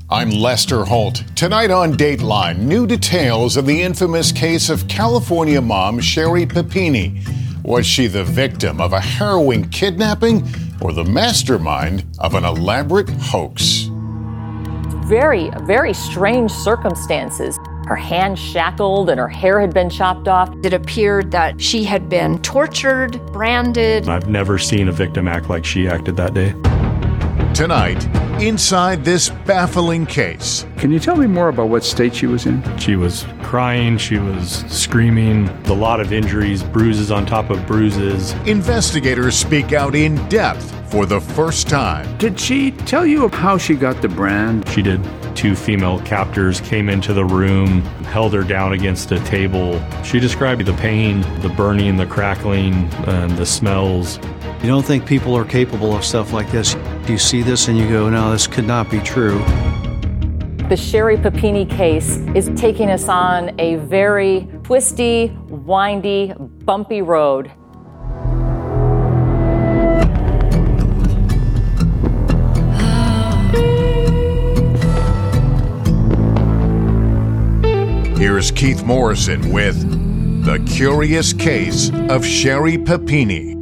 I'm Lester Holt. Tonight on Dateline, new details of the infamous case of California mom Sherri Papini. Was she the victim of a harrowing kidnapping or the mastermind of an elaborate hoax? Very, very strange circumstances. Her hands shackled and her hair had been chopped off. It appeared that she had been tortured, branded. I've never seen a victim act like she acted that day. Tonight, inside this baffling case. Can you tell me more about what state she was in? She was crying, she was screaming, a lot of injuries, bruises on top of bruises. Investigators speak out in depth for the first time. Did she tell you how she got the brand? She did. 2 female captors came into the room, held her down against a table. She described the pain, the burning, the crackling, and the smells. You don't think people are capable of stuff like this. You see this and you go, no, this could not be true. The Sherri Papini case is taking us on a very twisty, windy, bumpy road. Here's Keith Morrison with The Curious Case of Sherri Papini.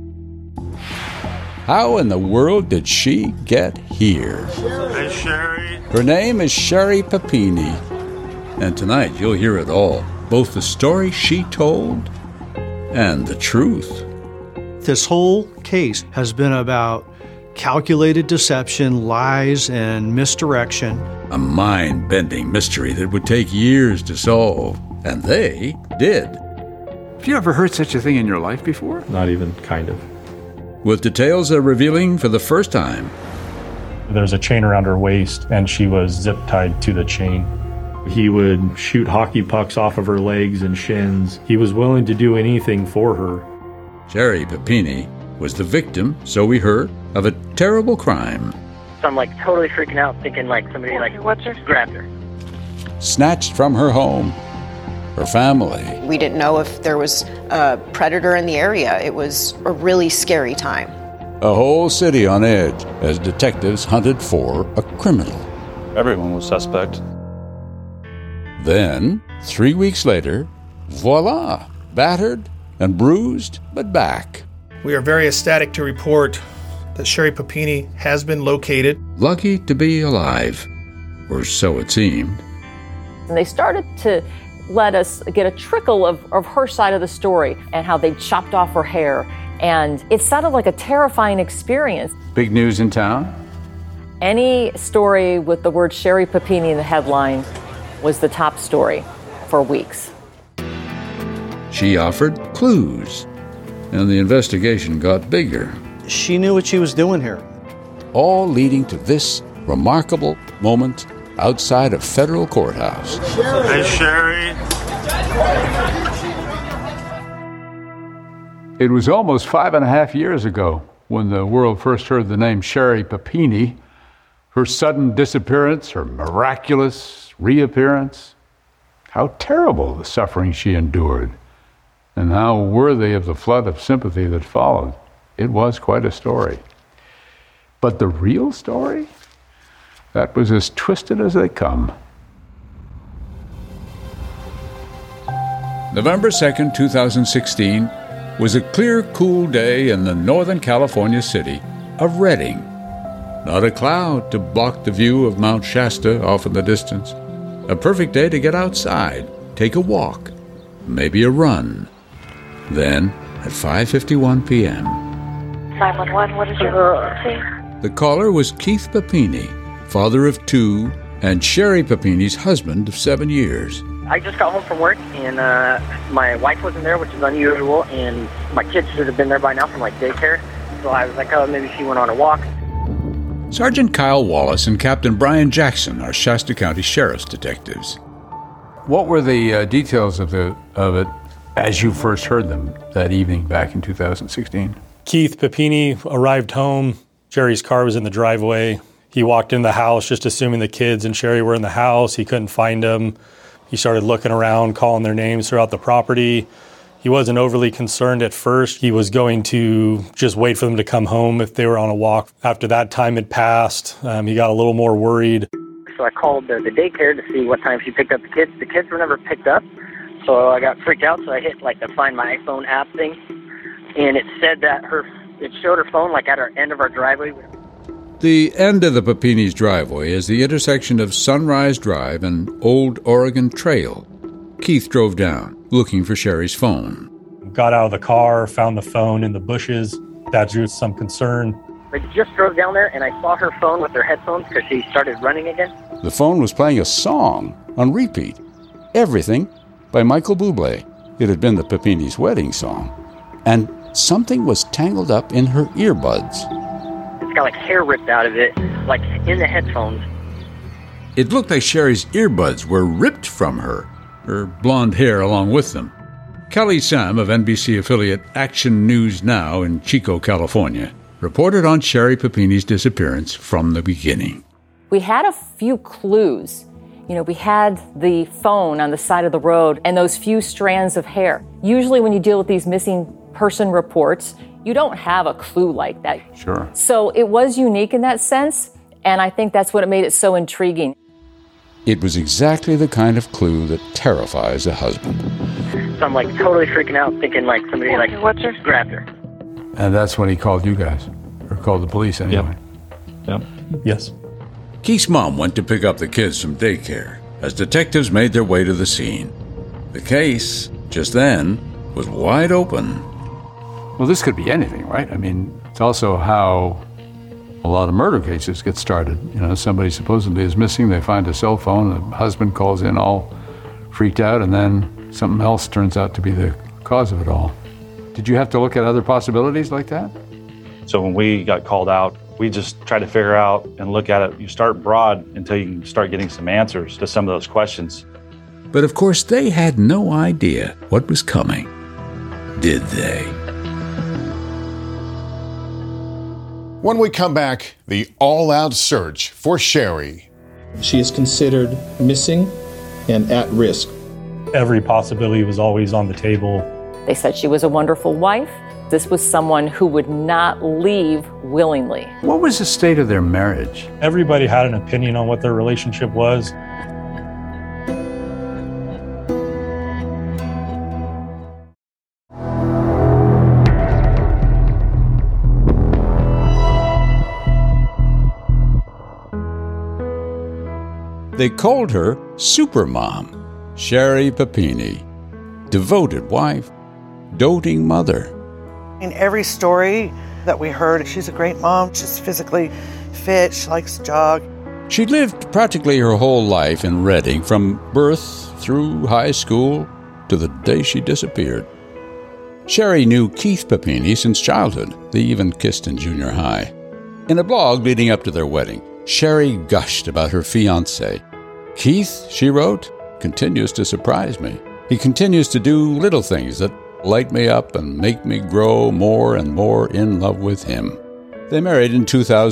How in the world did she get here? Hey, Sherri. Her name is Sherri Papini. And tonight you'll hear it all. Both the story she told and the truth. This whole case has been about calculated deception, lies, and misdirection. A mind-bending mystery that would take years to solve. And they did. Have you ever heard such a thing in your life before? Not even kind of. With details they're revealing for the first time. There's a chain around her waist, and she was zip-tied to the chain. He would shoot hockey pucks off of her legs and shins. He was willing to do anything for her. Sherri Papini was the victim, so we heard, of a terrible crime. So I'm totally freaking out, thinking somebody grabbed her. Snatched from her home, her family. We didn't know if there was a predator in the area. It was a really scary time. A whole city on edge as detectives hunted for a criminal. Everyone was suspect. Then, 3 weeks later, voila, battered and bruised, but back. We are very ecstatic to report that Sherri Papini has been located. Lucky to be alive, or so it seemed. And they started to let us get a trickle of her side of the story and how they chopped off her hair. And it sounded like a terrifying experience. Big news in town? Any story with the word Sherri Papini in the headline was the top story for weeks. She offered clues, and the investigation got bigger. She knew what she was doing here. All leading to this remarkable moment outside a federal courthouse. Hey, Sherri. It was almost 5.5 years ago when the world first heard the name Sherri Papini. Her sudden disappearance, her miraculous reappearance. How terrible the suffering she endured, and how worthy of the flood of sympathy that followed. It was quite a story. But the real story? That was as twisted as they come. November 2nd, 2016 was a clear, cool day in the Northern California city of Redding. Not a cloud to block the view of Mount Shasta off in the distance. A perfect day to get outside, take a walk, maybe a run. Then, at 5:51 p.m., 911, what is your emergency? the caller was Keith Papini, father of 2, and Sherri Papini's husband of 7 years. I just got home from work, and my wife wasn't there, which is unusual, and my kids should have been there by now from daycare. So I was like, oh, maybe she went on a walk. Sergeant Kyle Wallace and Captain Brian Jackson are Shasta County Sheriff's detectives. What were the details of it as you first heard them that evening back in 2016? Keith Papini arrived home. Sherri's car was in the driveway. He walked in the house just assuming the kids and Sherri were in the house. He couldn't find them. He started looking around, calling their names throughout the property. He wasn't overly concerned at first. He was going to just wait for them to come home if they were on a walk. After that time had passed, he got a little more worried. so I called the daycare to see what time she picked up the kids. The kids were never picked up, so I got freaked out, so I hit like the Find My iPhone app thing, and it said that it showed her phone like at our end of our driveway. The end of the Papini's driveway is the intersection of Sunrise Drive and Old Oregon Trail. Keith drove down, looking for Sherry's phone. Got out of the car, found the phone in the bushes. That drew some concern. I just drove down there, and I saw her phone with her headphones because she started running again. The phone was playing a song on repeat. Everything by Michael Bublé. It had been the Papini's wedding song. And something was tangled up in her earbuds. It's got like hair ripped out of it, like in the headphones. It looked like Sherry's earbuds were ripped from her blonde hair along with them. Kelly Sam of NBC affiliate Action News Now in Chico, California, reported on Sherry Papini's disappearance from the beginning. We had a few clues. We had the phone on the side of the road and those few strands of hair. Usually when you deal with these missing person reports, you don't have a clue like that. Sure. So it was unique in that sense, and I think that's what made it so intriguing. It was exactly the kind of clue that terrifies a husband. So I'm like totally freaking out, thinking like somebody grabbed her. And that's when he called you guys, or called the police anyway. Yep. Yes. Keith's mom went to pick up the kids from daycare as detectives made their way to the scene. The case, just then, was wide open. Well, this could be anything, right? I mean, it's also how a lot of murder cases get started. Somebody supposedly is missing, they find a cell phone, the husband calls in all freaked out, and then something else turns out to be the cause of it all. Did you have to look at other possibilities like that? So when we got called out, we just tried to figure out and look at it. You start broad until you can start getting some answers to some of those questions. But of course, they had no idea what was coming. Did they? When we come back, the all-out search for Sherry. She is considered missing and at risk. Every possibility was always on the table. They said she was a wonderful wife. This was someone who would not leave willingly. What was the state of their marriage? Everybody had an opinion on what their relationship was. They called her Supermom, Sherry Papini. Devoted wife, doting mother. In every story that we heard, she's a great mom. She's physically fit. She likes to jog. She lived practically her whole life in Redding, from birth through high school to the day she disappeared. Sherry knew Keith Papini since childhood. They even kissed in junior high. In a blog leading up to their wedding, Sherry gushed about her fiancé. Keith, she wrote, continues to surprise me. He continues to do little things that light me up and make me grow more and more in love with him. They married in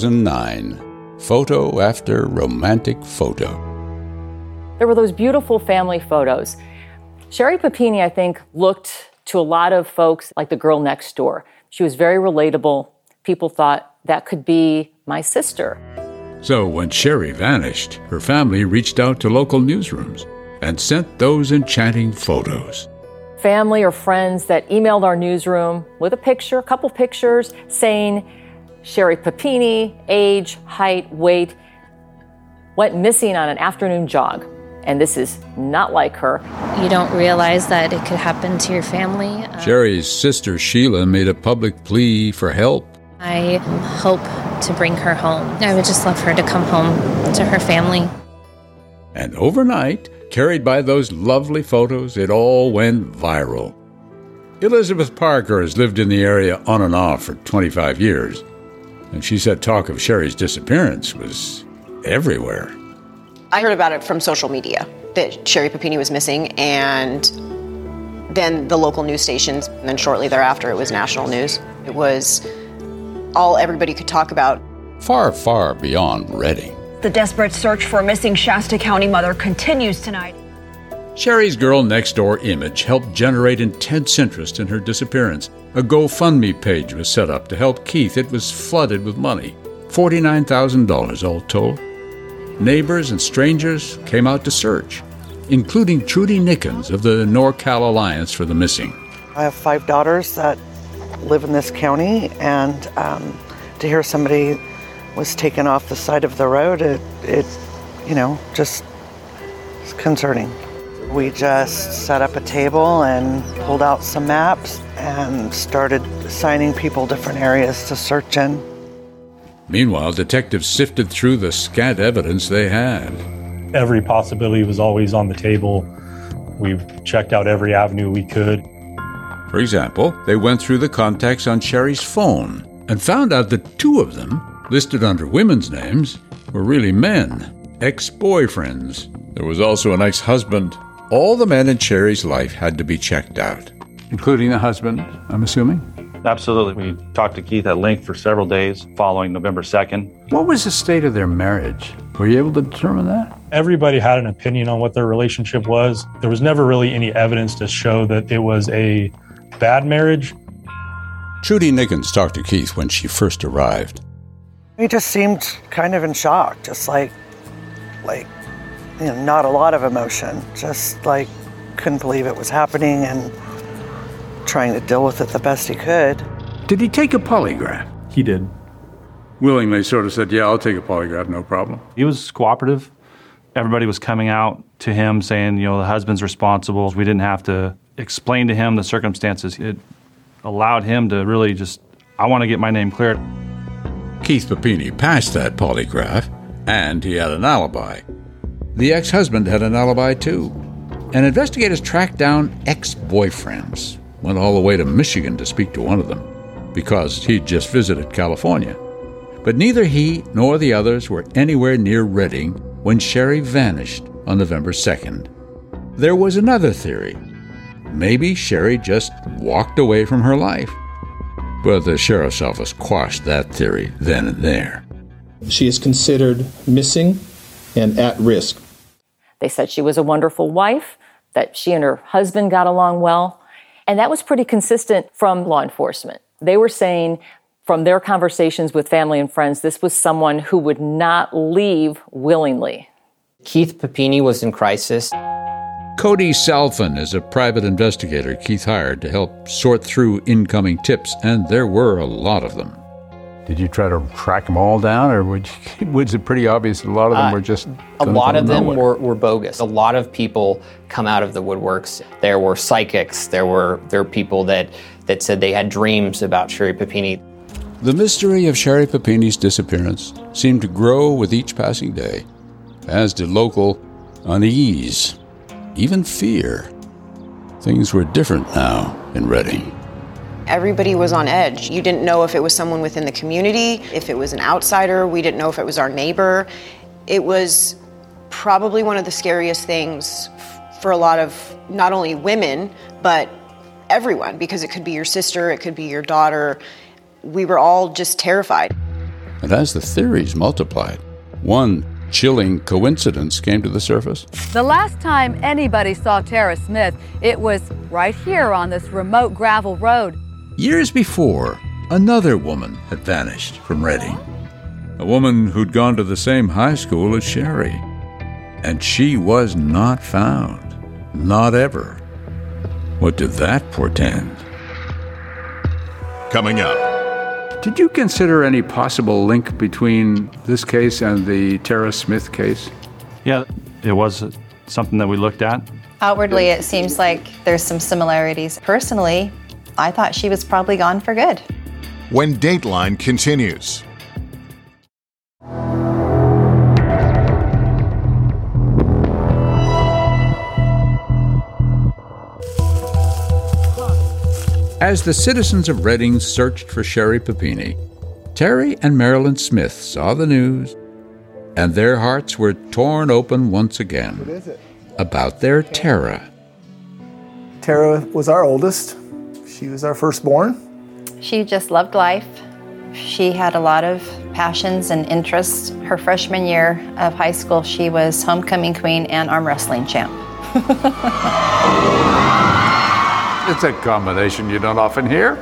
2009. Photo after romantic photo. There were those beautiful family photos. Sherry Papini, I think, looked to a lot of folks like the girl next door. She was very relatable. People thought that could be my sister. So when Sherry vanished, her family reached out to local newsrooms and sent those enchanting photos. Family or friends that emailed our newsroom with a picture, a couple pictures, saying Sherry Papini, age, height, weight, went missing on an afternoon jog. And this is not like her. You don't realize that it could happen to your family. Sherry's sister Sheila made a public plea for help. I hope to bring her home. I would just love her to come home to her family. And overnight, carried by those lovely photos, it all went viral. Elizabeth Parker has lived in the area on and off for 25 years, and she said talk of Sherry's disappearance was everywhere. I heard about it from social media, that Sherry Papini was missing, and then the local news stations, and then shortly thereafter it was national news. It was all everybody could talk about. Far, far beyond Redding. The desperate search for a missing Shasta County mother continues tonight. Sherry's girl next door image helped generate intense interest in her disappearance. A GoFundMe page was set up to help Keith. It was flooded with money, $49,000 all told. neighbors and strangers came out to search, including Trudy Nickens of the NorCal Alliance for the Missing. I have 5 daughters that live in this county, and to hear somebody was taken off the side of the road, it just is concerning. We just set up a table and pulled out some maps and started assigning people different areas to search in. Meanwhile, detectives sifted through the scant evidence they had. Every possibility was always on the table. We've checked out every avenue we could. For example, they went through the contacts on Sherry's phone and found out that 2 of them, listed under women's names, were really men, ex-boyfriends. There was also an ex-husband. All the men in Sherry's life had to be checked out. Including the husband, I'm assuming? Absolutely. We talked to Keith at length for several days following November 2nd. What was the state of their marriage? Were you able to determine that? Everybody had an opinion on what their relationship was. There was never really any evidence to show that it was a bad marriage. Trudy Nickens talked to Keith when she first arrived. He just seemed kind of in shock, just like not a lot of emotion, just like couldn't believe it was happening and trying to deal with it the best he could. Did he take a polygraph? He did. Willingly sort of said, yeah, I'll take a polygraph, no problem. He was cooperative. Everybody was coming out to him saying, the husband's responsible. We didn't have to explain to him the circumstances. It allowed him to really just, I want to get my name cleared. Keith Papini passed that polygraph, and he had an alibi. The ex-husband had an alibi, too. And investigators tracked down ex-boyfriends. Went all the way to Michigan to speak to one of them, because he'd just visited California. But neither he nor the others were anywhere near Redding when Sherry vanished on November 2nd. There was another theory. Maybe Sherry just walked away from her life. But the sheriff's office quashed that theory then and there. She is considered missing and at risk. They said she was a wonderful wife, that she and her husband got along well, and that was pretty consistent from law enforcement. They were saying from their conversations with family and friends, this was someone who would not leave willingly. Keith Papini was in crisis. Cody Salfin is a private investigator Keith hired to help sort through incoming tips, and there were a lot of them. Did you try to track them all down, or was it pretty obvious that a lot of them were just... A lot of them were bogus. A lot of people come out of the woodworks. There were psychics. There were people that said they had dreams about Sherry Papini. The mystery of Sherry Papini's disappearance seemed to grow with each passing day, as did local unease, even fear. Things were different now in Redding. Everybody was on edge. You didn't know if it was someone within the community, if it was an outsider. We didn't know if it was our neighbor. It was probably one of the scariest things for a lot of not only women, but everyone, because it could be your sister, it could be your daughter. We were all just terrified. And as the theories multiplied, one chilling coincidence came to the surface. The last time anybody saw Tara Smith, it was right here on this remote gravel road. Years before, another woman had vanished from Redding. A woman who'd gone to the same high school as Sherry. And she was not found. Not ever. What did that portend? Coming up. Did you consider any possible link between this case and the Tara Smith case? Yeah, it was something that we looked at. Outwardly, it seems like there's some similarities. Personally, I thought she was probably gone for good. When Dateline continues. As the citizens of Redding searched for Sherry Papini, Terry and Marilyn Smith saw the news, and their hearts were torn open once again. What is it? About their Tara. Tara was our oldest. She was our firstborn. She just loved life. She had a lot of passions and interests. Her freshman year of high school, she was homecoming queen and arm wrestling champ. It's a combination you don't often hear.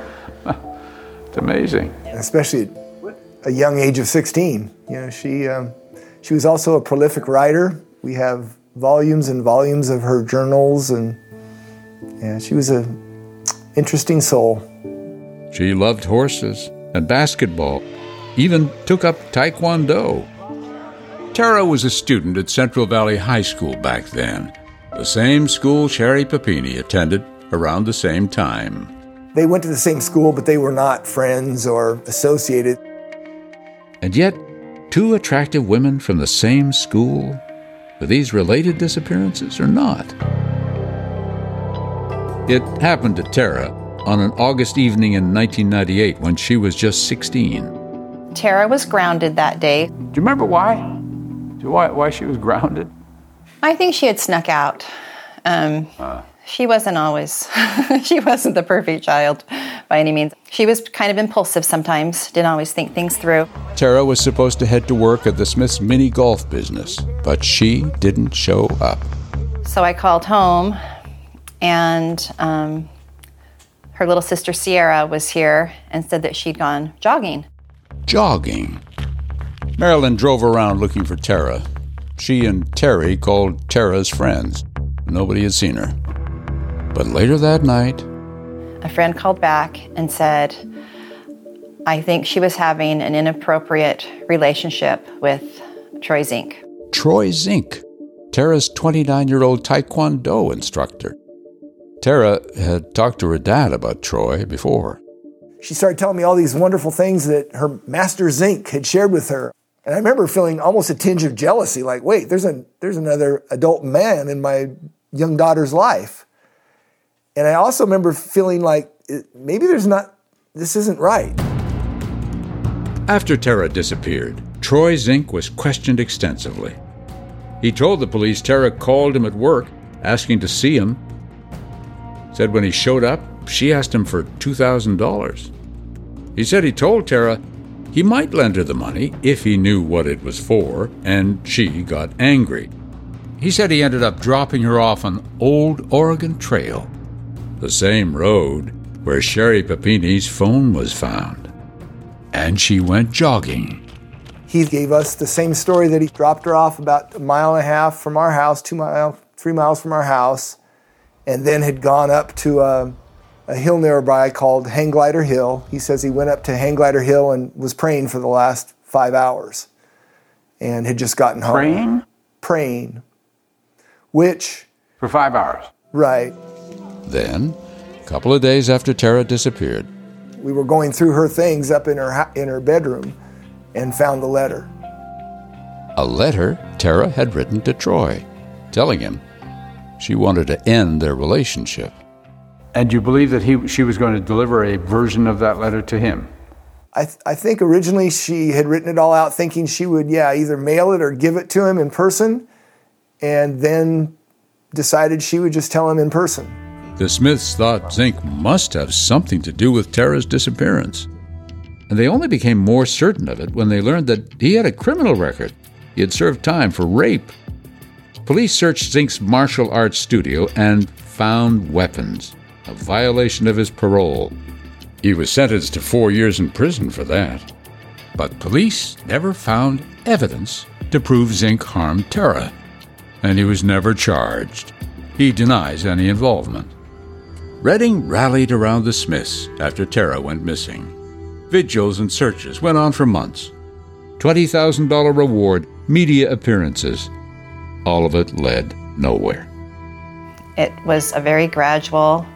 It's amazing. Especially at a young age of 16. You know, She was also a prolific writer. We have volumes and volumes of her journals, and yeah, she was an interesting soul. She loved horses and basketball, even took up Taekwondo. Tara was a student at Central Valley High School back then, the same school Sherry Papini attended around the same time. They went to the same school, but they were not friends or associated. And yet, two attractive women from the same school, were these related disappearances or not? It happened to Tara on an August evening in 1998 when she was just 16. Tara was grounded that day. Do you remember why? Why she was grounded? I think she had snuck out. She wasn't always, she wasn't the perfect child by any means. She was kind of impulsive sometimes, didn't always think things through. Tara was supposed to head to work at the Smiths' mini golf business, but she didn't show up. So I called home, and her little sister Sierra was here and said that she'd gone jogging. Jogging? Marilyn drove around looking for Tara. She and Terry called Tara's friends. Nobody had seen her. But later that night, a friend called back and said, I think she was having an inappropriate relationship with Troy Zink. Troy Zink, Tara's 29-year-old Taekwondo instructor. Tara had talked to her dad about Troy before. She started telling me all these wonderful things that her master Zink had shared with her. And I remember feeling almost a tinge of jealousy, like, wait, there's another adult man in my young daughter's life. And I also remember feeling like maybe this isn't right. After Tara disappeared, Troy Zink was questioned extensively. He told the police Tara called him at work, asking to see him. Said when he showed up, she asked him for $2,000. He said he told Tara he might lend her the money if he knew what it was for, and she got angry. He said he ended up dropping her off on Old Oregon Trail, the same road where Sherry Papini's phone was found. And she went jogging. He gave us the same story that he dropped her off about 1.5 miles from our house, 3 miles from our house, and then had gone up to a hill nearby called Hang Glider Hill. He says he went up to Hang Glider Hill and was praying for the last 5 hours and had just gotten home. Praying? Praying. Which... For 5 hours? Right. Then, a couple of days after Tara disappeared, we were going through her things up in her bedroom and found the letter. A letter Tara had written to Troy, telling him she wanted to end their relationship. And you believe that she was going to deliver a version of that letter to him? I think originally she had written it all out thinking she would, either mail it or give it to him in person, and then decided she would just tell him in person. The Smiths thought Zink must have something to do with Tara's disappearance. And they only became more certain of it when they learned that he had a criminal record. He had served time for rape. Police searched Zink's martial arts studio and found weapons, a violation of his parole. He was sentenced to 4 years in prison for that. But police never found evidence to prove Zink harmed Tara, and he was never charged. He denies any involvement. Redding rallied around the Smiths after Tara went missing. Vigils and searches went on for months. $20,000 reward, media appearances. All of it led nowhere. It was a very gradual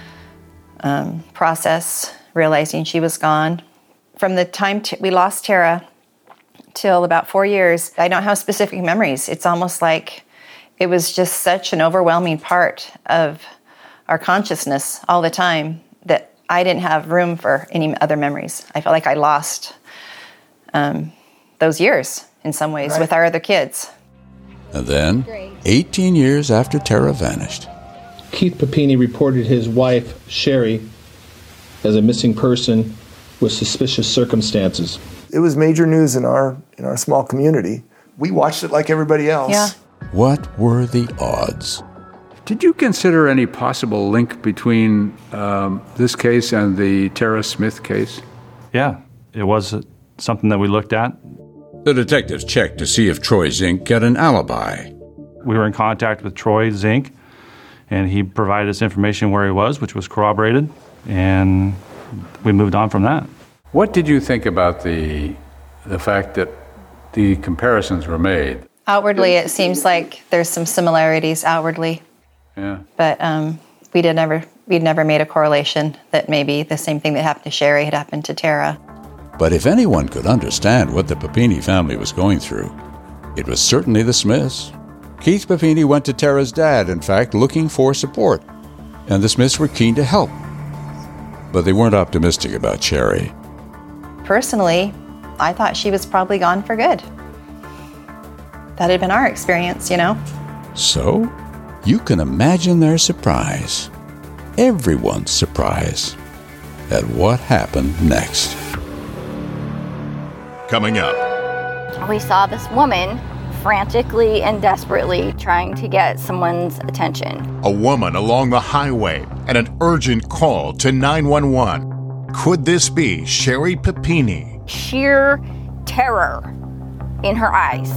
process, realizing she was gone. From the time we lost Tara till about 4 years, I don't have specific memories. It's almost like it was just such an overwhelming part of our consciousness all the time that I didn't have room for any other memories. I felt like I lost those years in some ways with our other kids. And then, 18 years after Tara vanished, Keith Papini reported his wife, Sherry, as a missing person with suspicious circumstances. It was major news in our small community. We watched it like everybody else. Yeah. What were the odds? Did you consider any possible link between this case and the Tara Smith case? Yeah, it was something that we looked at. The detectives checked to see if Troy Zink had an alibi. We were in contact with Troy Zink, and he provided us information where he was, which was corroborated, and we moved on from that. What did you think about the fact that the comparisons were made? Outwardly, it seems like there's some similarities outwardly. Yeah. But we'd never made a correlation that maybe the same thing that happened to Sherry had happened to Tara. But if anyone could understand what the Papini family was going through, it was certainly the Smiths. Keith Papini went to Tara's dad, in fact, looking for support, and the Smiths were keen to help. But they weren't optimistic about Sherry. Personally, I thought she was probably gone for good. That had been our experience, you know? So, you can imagine their surprise, everyone's surprise, at what happened next. Coming up. We saw this woman frantically and desperately trying to get someone's attention. A woman along the highway and an urgent call to 911. Could this be Sherry Papini? Sheer terror in her eyes.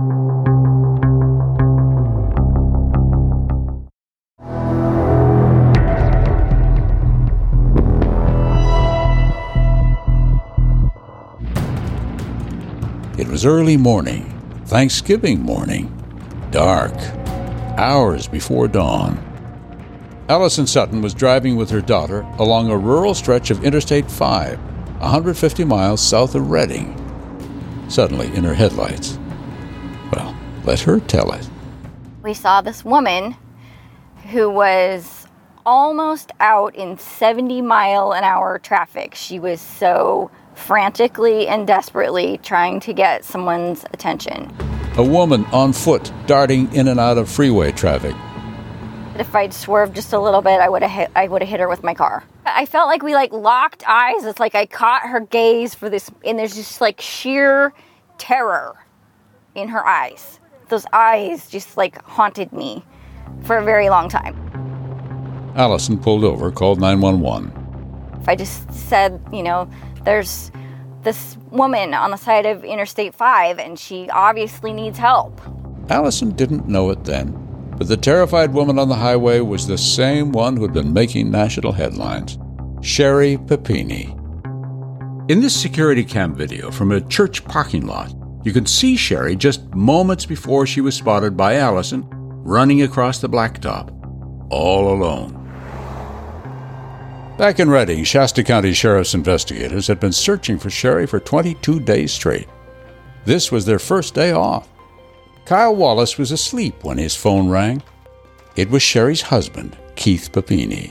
It was early morning, Thanksgiving morning, dark, hours before dawn. Allison Sutton was driving with her daughter along a rural stretch of Interstate 5, 150 miles south of Redding. Suddenly, in her headlights, well, let her tell it. We saw this woman who was almost out in 70-mile-an-hour traffic. She was so frantically and desperately trying to get someone's attention. A woman on foot darting in and out of freeway traffic. If I'd swerved just a little bit, I would have hit her with my car. I felt like we locked eyes. It's like I caught her gaze for this, and there's just sheer terror in her eyes. Those eyes just haunted me for a very long time. Allison pulled over, called 911. If I just said, there's this woman on the side of Interstate 5 and she obviously needs help. Allison didn't know it then, but the terrified woman on the highway was the same one who'd been making national headlines, Sherry Papini. In this security cam video from a church parking lot, you can see Sherry just moments before she was spotted by Allison running across the blacktop, all alone. Back in Redding, Shasta County Sheriff's investigators had been searching for Sherry for 22 days straight. This was their first day off. Kyle Wallace was asleep when his phone rang. It was Sherry's husband, Keith Papini.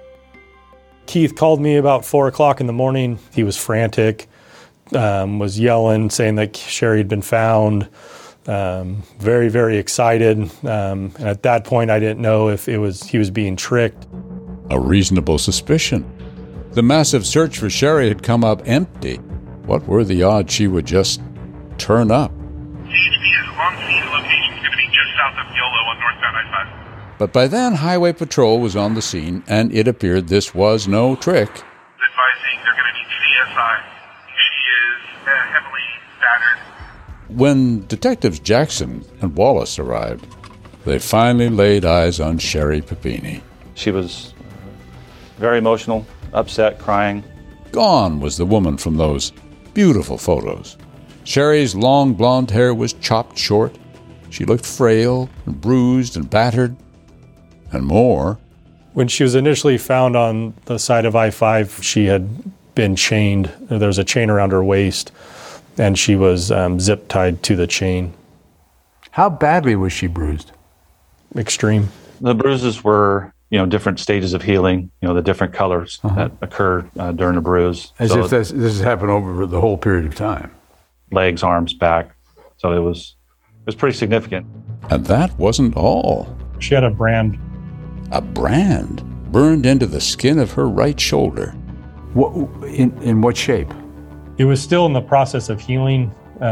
Keith called me about 4 o'clock in the morning. He was frantic, was yelling, saying that Sherry had been found, very, very excited. And at that point, I didn't know if he was being tricked. A reasonable suspicion. The massive search for Sherry had come up empty. What were the odds she would just turn up? CHP is on scene location, going to be just south of Yolo on northbound I-5. But by then, Highway Patrol was on the scene, and it appeared this was no trick. Advising they're going to need CSI. She is heavily battered. When Detectives Jackson and Wallace arrived, they finally laid eyes on Sherry Papini. She was very emotional, upset, crying. Gone was the woman from those beautiful photos. Sherry's long blonde hair was chopped short. She looked frail and bruised and battered, and more. When she was initially found on the side of I-5, she had been chained. There was a chain around her waist, and she was zip tied to the chain. How badly was she bruised? Extreme. The bruises were, different stages of healing, the different colors that occurred during the bruise. As if this has happened over the whole period of time. Legs, arms, back. So it was pretty significant. And that wasn't all. She had a brand. A brand burned into the skin of her right shoulder. What, in what shape? It was still in the process of healing,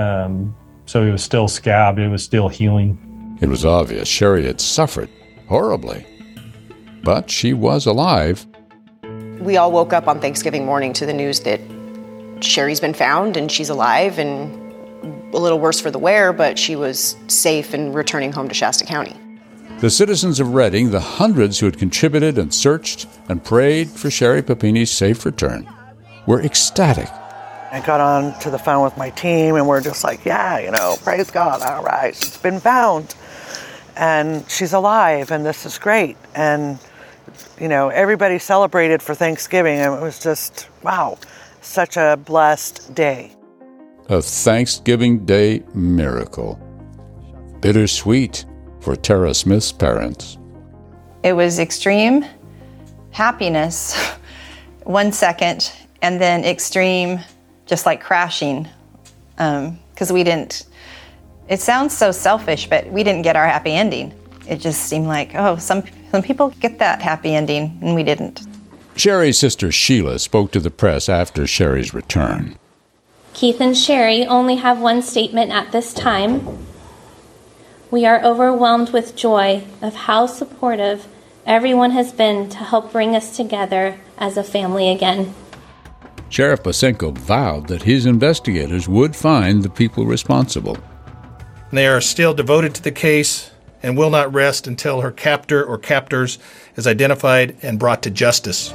so it was still scabbed. It was still healing. It was obvious Sherry had suffered horribly. But she was alive. We all woke up on Thanksgiving morning to the news that Sherry's been found and she's alive, and a little worse for the wear, but she was safe and returning home to Shasta County. The citizens of Redding, the hundreds who had contributed and searched and prayed for Sherry Papini's safe return, were ecstatic. I got on to the phone with my team, and we're just like, yeah, praise God, all right, she's been found. And she's alive, and this is great. And, everybody celebrated for Thanksgiving, and it was just, wow, such a blessed day. A Thanksgiving Day miracle. Bittersweet for Tara Smith's parents. It was extreme happiness 1 second, and then extreme, just like crashing, because we didn't, it sounds so selfish, but we didn't get our happy ending. It just seemed like, some people get that happy ending, and we didn't. Sherry's sister Sheila spoke to the press after Sherry's return. Keith and Sherry only have one statement at this time. We are overwhelmed with joy of how supportive everyone has been to help bring us together as a family again. Sheriff Bosenko vowed that his investigators would find the people responsible. They are still devoted to the case and will not rest until her captor or captors is identified and brought to justice.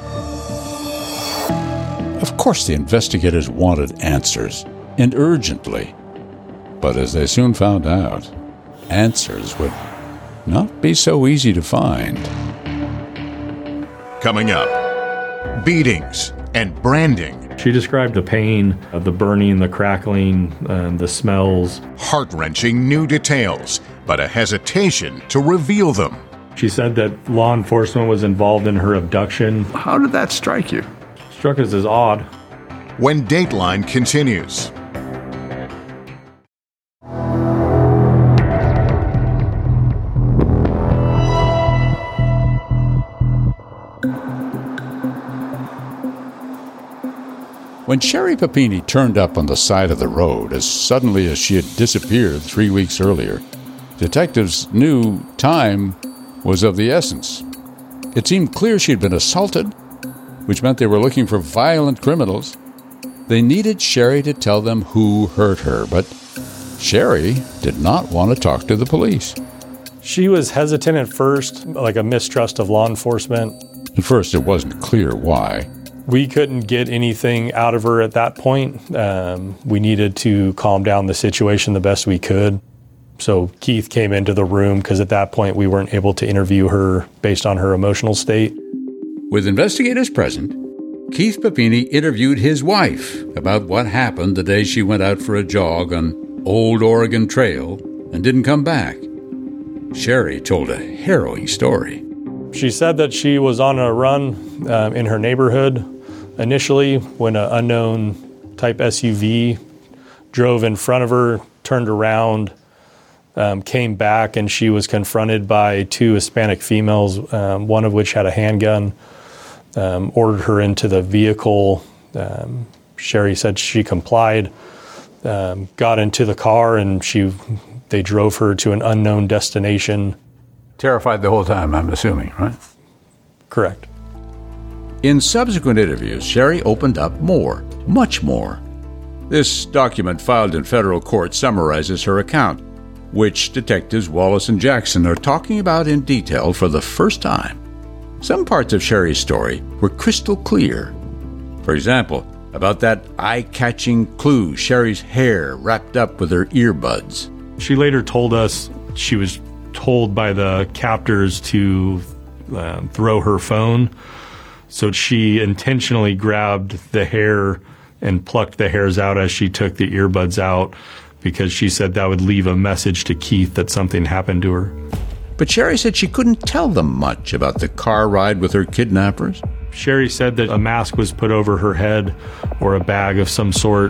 Of course, the investigators wanted answers, and urgently. But as they soon found out, answers would not be so easy to find. Coming up, beatings and branding. She described the pain, the burning, the crackling, the smells. Heart-wrenching new details, but a hesitation to reveal them. She said that law enforcement was involved in her abduction. How did that strike you? Struck us as odd. When Dateline continues. When Sherry Papini turned up on the side of the road as suddenly as she had disappeared 3 weeks earlier, detectives knew time was of the essence. It seemed clear she had been assaulted, which meant they were looking for violent criminals. They needed Sherry to tell them who hurt her, but Sherry did not want to talk to the police. She was hesitant at first, like a mistrust of law enforcement. At first, it wasn't clear why. We couldn't get anything out of her at that point. We needed to calm down the situation the best we could. So Keith came into the room because at that point we weren't able to interview her based on her emotional state. With investigators present, Keith Papini interviewed his wife about what happened the day she went out for a jog on Old Oregon Trail and didn't come back. Sherry told a harrowing story. She said that she was on a run in her neighborhood initially when an unknown type SUV drove in front of her, turned around, came back, and she was confronted by two Hispanic females, one of which had a handgun, ordered her into the vehicle. Sherry said she complied, got into the car, and they drove her to an unknown destination. Terrified the whole time, I'm assuming, right? Correct. In subsequent interviews, Sherry opened up more, much more. This document filed in federal court summarizes her account, which detectives Wallace and Jackson are talking about in detail for the first time. Some parts of Sherry's story were crystal clear. For example, about that eye-catching clue, Sherry's hair wrapped up with her earbuds. She later told us she was told by the captors to throw her phone. So she intentionally grabbed the hair and plucked the hairs out as she took the earbuds out because she said that would leave a message to Keith that something happened to her. But Sherry said she couldn't tell them much about the car ride with her kidnappers. Sherry said that a mask was put over her head or a bag of some sort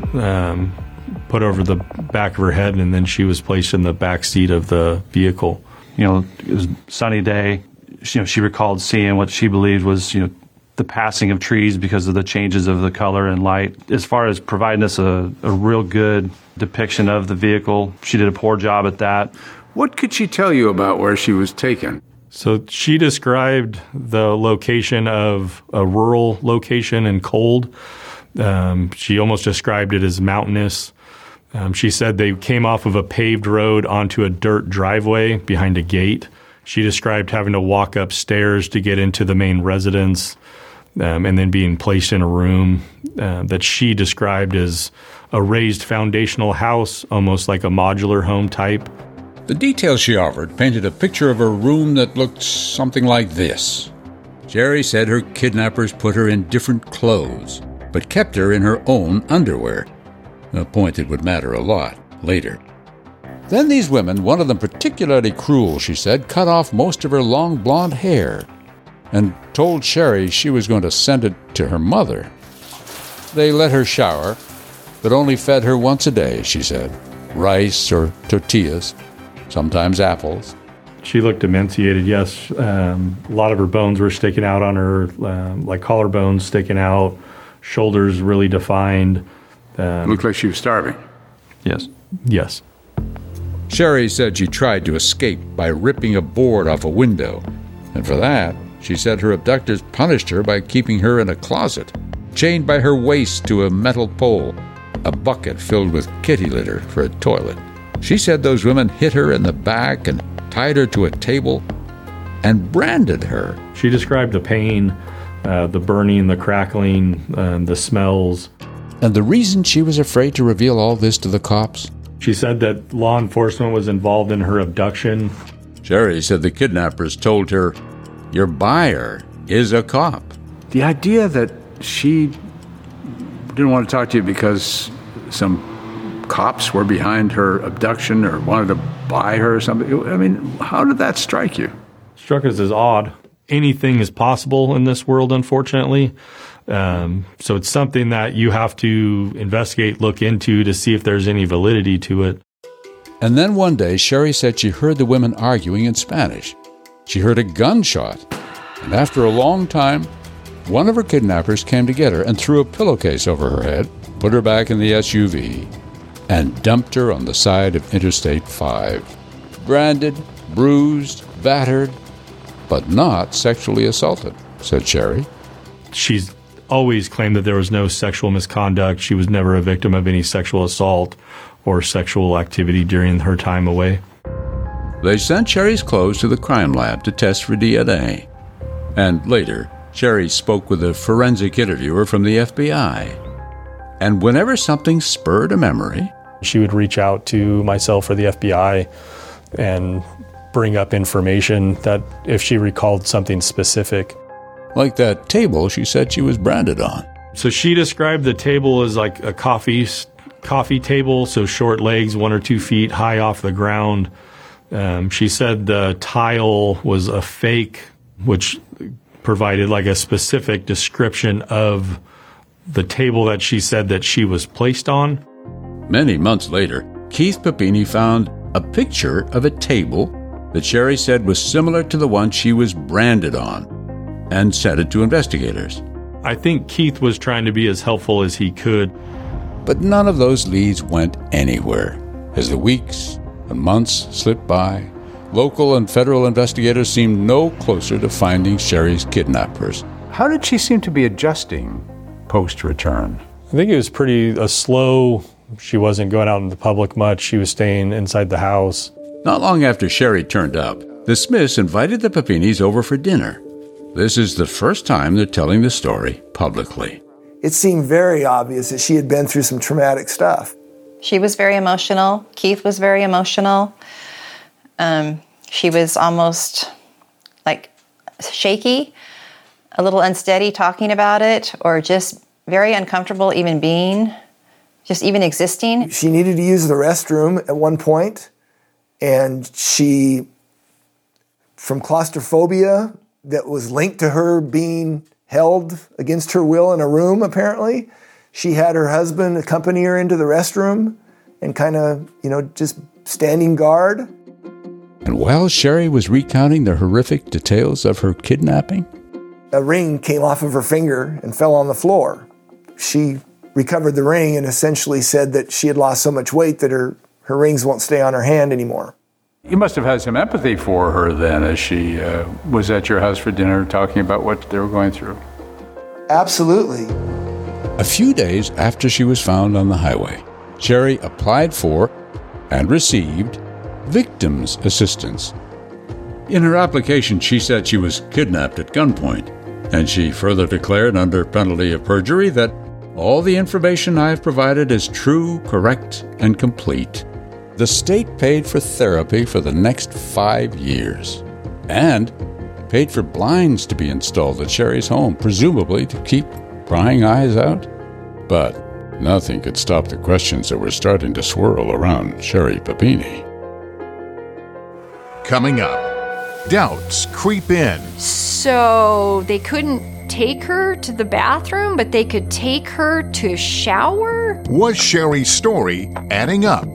put over the back of her head, and then she was placed in the back seat of the vehicle. It was a sunny day. She recalled seeing what she believed was, the passing of trees because of the changes of the color and light. As far as providing us a real good depiction of the vehicle, she did a poor job at that. What could she tell you about where she was taken? So she described the location of a rural location and cold. She almost described it as mountainous. She said they came off of a paved road onto a dirt driveway behind a gate. She described having to walk upstairs to get into the main residence, and then being placed in a room that she described as a raised foundational house, almost like a modular home type. The details she offered painted a picture of a room that looked something like this. Sherry said her kidnappers put her in different clothes, but kept her in her own underwear, a point that would matter a lot later. Then these women, one of them particularly cruel, she said, cut off most of her long blonde hair and told Sherry she was going to send it to her mother. They let her shower, but only fed her once a day, she said. Rice or tortillas, sometimes apples. She looked emaciated, yes. A lot of her bones were sticking out on her, like collarbones sticking out, shoulders really defined. Looked like she was starving. Yes. Yes. Sherry said she tried to escape by ripping a board off a window, and for that, she said her abductors punished her by keeping her in a closet, chained by her waist to a metal pole, a bucket filled with kitty litter for a toilet. She said those women hit her in the back and tied her to a table and branded her. She described the pain, the burning, the crackling, the smells. And the reason she was afraid to reveal all this to the cops? She said that law enforcement was involved in her abduction. Sherry said the kidnappers told her, "Your buyer is a cop." The idea that she didn't want to talk to you because some cops were behind her abduction or wanted to buy her or something, I mean, how did that strike you? Struck us as odd. Anything is possible in this world, unfortunately. So it's something that you have to investigate, look into to see if there's any validity to it. And then one day, Sherry said she heard the women arguing in Spanish. She heard a gunshot, and after a long time, one of her kidnappers came to get her and threw a pillowcase over her head, put her back in the SUV, and dumped her on the side of Interstate 5. Branded, bruised, battered, but not sexually assaulted, said Sherry. She's always claimed that there was no sexual misconduct. She was never a victim of any sexual assault or sexual activity during her time away. They sent Sherry's clothes to the crime lab to test for DNA. And later, Sherry spoke with a forensic interviewer from the FBI. And whenever something spurred a memory, she would reach out to myself or the FBI and bring up information that if she recalled something specific. Like that table she said she was branded on. So she described the table as like a coffee table, so short legs, 1 or 2 feet high off the ground. She said the tile was a fake, which provided like a specific description of the table that she said that she was placed on. Many months later, Keith Papini found a picture of a table that Sherry said was similar to the one she was branded on, and sent it to investigators. I think Keith was trying to be as helpful as he could. But none of those leads went anywhere. As the weeks and months slipped by, local and federal investigators seemed no closer to finding Sherry's kidnappers. How did she seem to be adjusting post-return? I think it was pretty slow. She wasn't going out in the public much. She was staying inside the house. Not long after Sherry turned up, the Smiths invited the Papinis over for dinner. This is the first time they're telling the story publicly. It seemed very obvious that she had been through some traumatic stuff. She was very emotional. Keith was very emotional. She was almost like shaky, a little unsteady talking about it, or just very uncomfortable even even existing. She needed to use the restroom at one point, and she, from claustrophobia that was linked to her being held against her will in a room, apparently, she had her husband accompany her into the restroom and kind of, just standing guard. And while Sherry was recounting the horrific details of her kidnapping, a ring came off of her finger and fell on the floor. She recovered the ring and essentially said that she had lost so much weight that her rings won't stay on her hand anymore. You must have had some empathy for her then as she was at your house for dinner talking about what they were going through. Absolutely. A few days after she was found on the highway, Sherry applied for and received victim's assistance. In her application, she said she was kidnapped at gunpoint, and she further declared under penalty of perjury that all the information I have provided is true, correct, and complete. The state paid for therapy for the next 5 years and paid for blinds to be installed at Sherry's home, presumably to keep prying eyes out. But nothing could stop the questions that were starting to swirl around Sherry Papini. Coming up, doubts creep in. So they couldn't take her to the bathroom, but they could take her to shower? Was Sherry's story adding up?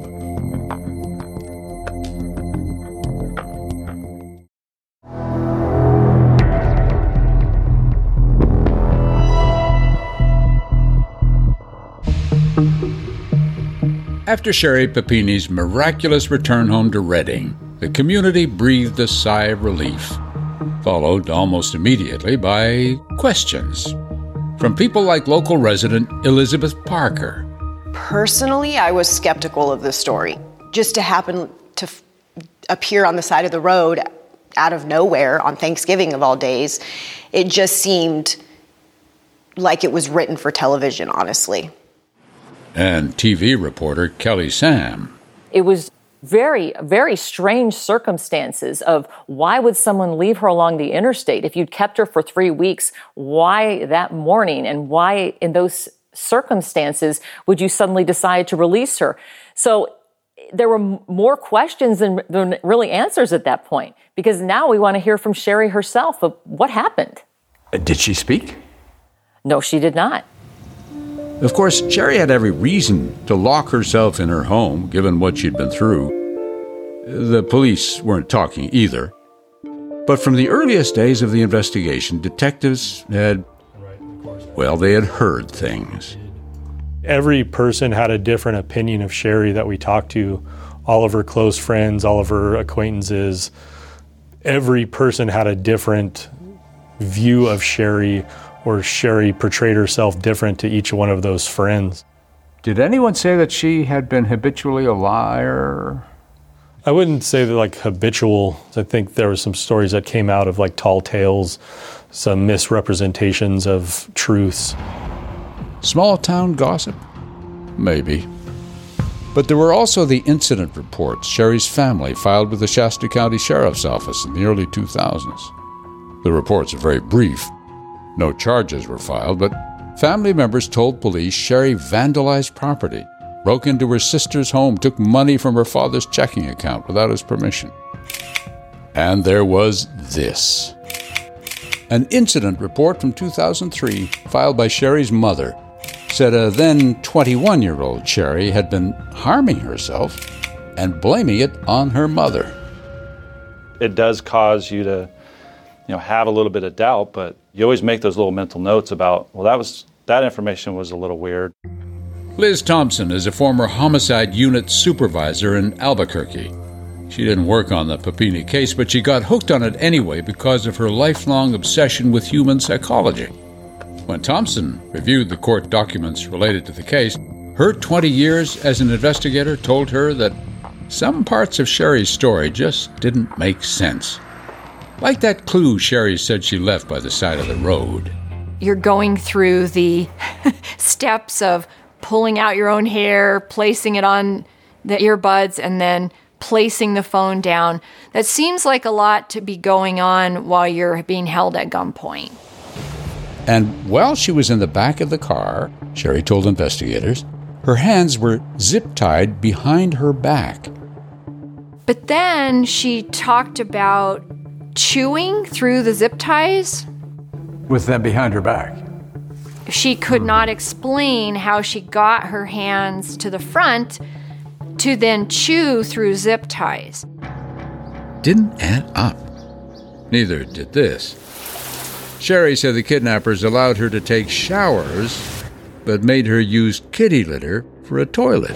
After Sherry Papini's miraculous return home to Redding, the community breathed a sigh of relief, followed almost immediately by questions from people like local resident Elizabeth Parker. Personally, I was skeptical of this story. Just to happen to appear on the side of the road out of nowhere on Thanksgiving of all days, it just seemed like it was written for television, honestly. And TV reporter Kelly Sam. It was very, very strange circumstances of why would someone leave her along the interstate? If you'd kept her for 3 weeks, why that morning? And why in those circumstances would you suddenly decide to release her? So there were more questions than really answers at that point, because now we want to hear from Sherry herself of what happened. Did she speak? No, she did not. Of course, Sherry had every reason to lock herself in her home, given what she'd been through. The police weren't talking either. But from the earliest days of the investigation, detectives had, well, they had heard things. Every person had a different opinion of Sherry that we talked to. All of her close friends, all of her acquaintances. Every person had a different view of Sherry, or Sherry portrayed herself different to each one of those friends. Did anyone say that she had been habitually a liar? I wouldn't say that like habitual. I think there were some stories that came out of like tall tales, some misrepresentations of truths. Small town gossip? Maybe. But there were also the incident reports Sherry's family filed with the Shasta County Sheriff's Office in the early 2000s. The reports are very brief. No charges were filed, but family members told police Sherry vandalized property, broke into her sister's home, took money from her father's checking account without his permission. And there was this. An incident report from 2003, filed by Sherry's mother, said a then 21-year-old Sherry had been harming herself and blaming it on her mother. It does cause you to have a little bit of doubt, but you always make those little mental notes about, well, that information was a little weird. Liz Thompson is a former homicide unit supervisor in Albuquerque. She didn't work on the Papini case, but she got hooked on it anyway because of her lifelong obsession with human psychology. When Thompson reviewed the court documents related to the case, her 20 years as an investigator told her that some parts of Sherry's story just didn't make sense. Like that clue Sherry said she left by the side of the road. You're going through the steps of pulling out your own hair, placing it on the earbuds, and then placing the phone down. That seems like a lot to be going on while you're being held at gunpoint. And while she was in the back of the car, Sherry told investigators, her hands were zip-tied behind her back. But then she talked about chewing through the zip ties. With them behind her back. She could not explain how she got her hands to the front to then chew through zip ties. Didn't add up. Neither did this. Sherry said the kidnappers allowed her to take showers, but made her use kitty litter for a toilet.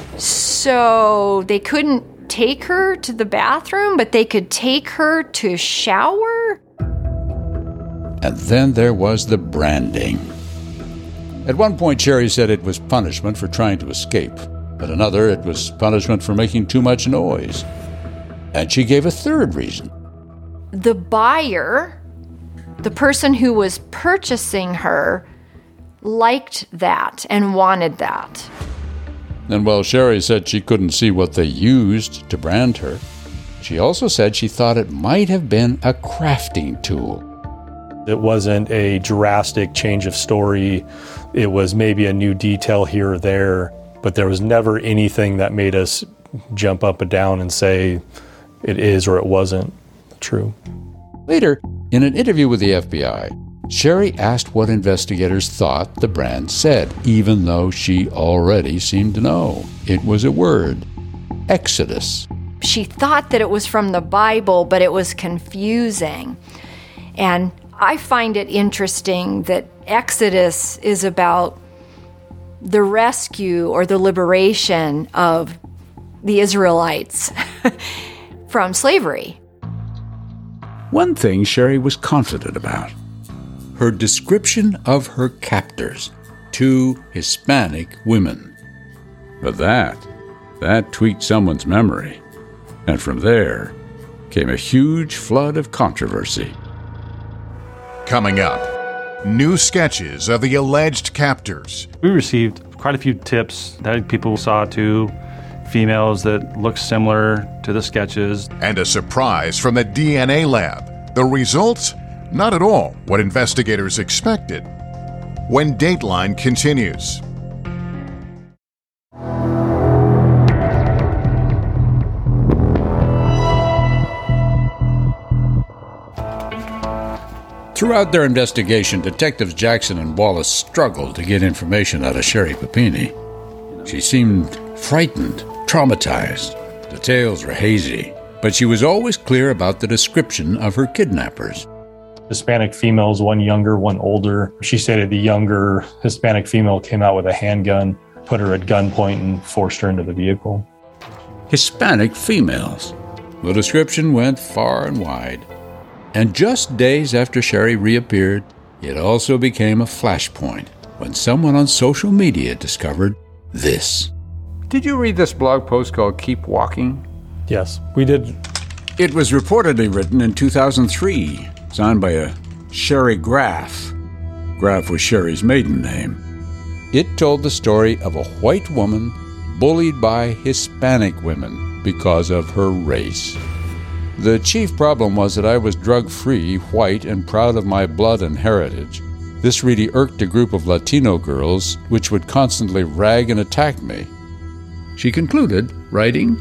So they couldn't take her to the bathroom, but they could take her to shower? And then there was the branding. At one point, Sherry said it was punishment for trying to escape, At another, it was punishment for making too much noise. And she gave a third reason. The buyer, the person who was purchasing her, liked that and wanted that. And while Sherry said she couldn't see what they used to brand her, she also said she thought it might have been a crafting tool. It wasn't a drastic change of story. It was maybe a new detail here or there, but there was never anything that made us jump up and down and say it is or it wasn't true. Later, in an interview with the FBI, Sherry asked what investigators thought the brand said, even though she already seemed to know. It was a word, Exodus. She thought that it was from the Bible, but it was confusing. And I find it interesting that Exodus is about the rescue or the liberation of the Israelites from slavery. One thing Sherry was confident about: her description of her captors, 2 Hispanic women. But that tweaked someone's memory. And from there came a huge flood of controversy. Coming up, new sketches of the alleged captors. We received quite a few tips that people saw 2 females that looked similar to the sketches. And a surprise from the DNA lab. The results? Not at all what investigators expected. When Dateline continues. Throughout their investigation, Detectives Jackson and Wallace struggled to get information out of Sherry Papini. She seemed frightened, traumatized. Details were hazy, but she was always clear about the description of her kidnappers. Hispanic females, one younger, one older. She stated the younger Hispanic female came out with a handgun, put her at gunpoint, and forced her into the vehicle. Hispanic females. The description went far and wide. And just days after Sherry reappeared, it also became a flashpoint when someone on social media discovered this. Did you read this blog post called Keep Walking? Yes, we did. It was reportedly written in 2003, signed by a Sherry Graff. Graff was Sherry's maiden name. It told the story of a white woman bullied by Hispanic women because of her race. The chief problem was that I was drug-free, white, and proud of my blood and heritage. This really irked a group of Latino girls, which would constantly rag and attack me. She concluded, writing,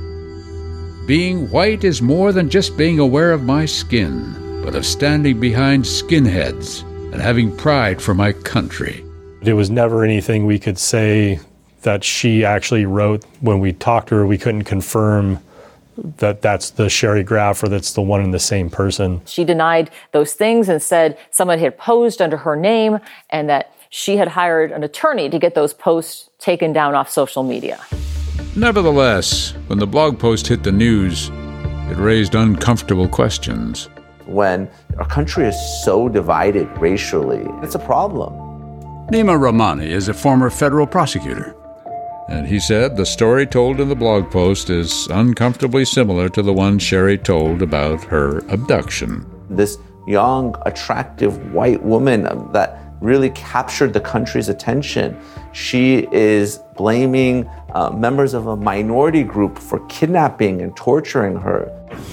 "Being white is more than just being aware of my skin, but of standing behind skinheads and having pride for my country." It was never anything we could say that she actually wrote. When we talked to her, we couldn't confirm that that's the Sherry Graff or that's the one and the same person. She denied those things and said someone had posed under her name and that she had hired an attorney to get those posts taken down off social media. Nevertheless, when the blog post hit the news, it raised uncomfortable questions. When our country is so divided racially, it's a problem. Nima Rahmani is a former federal prosecutor, and he said the story told in the blog post is uncomfortably similar to the one Sherry told about her abduction. This young, attractive white woman that really captured the country's attention, she is blaming members of a minority group for kidnapping and torturing her.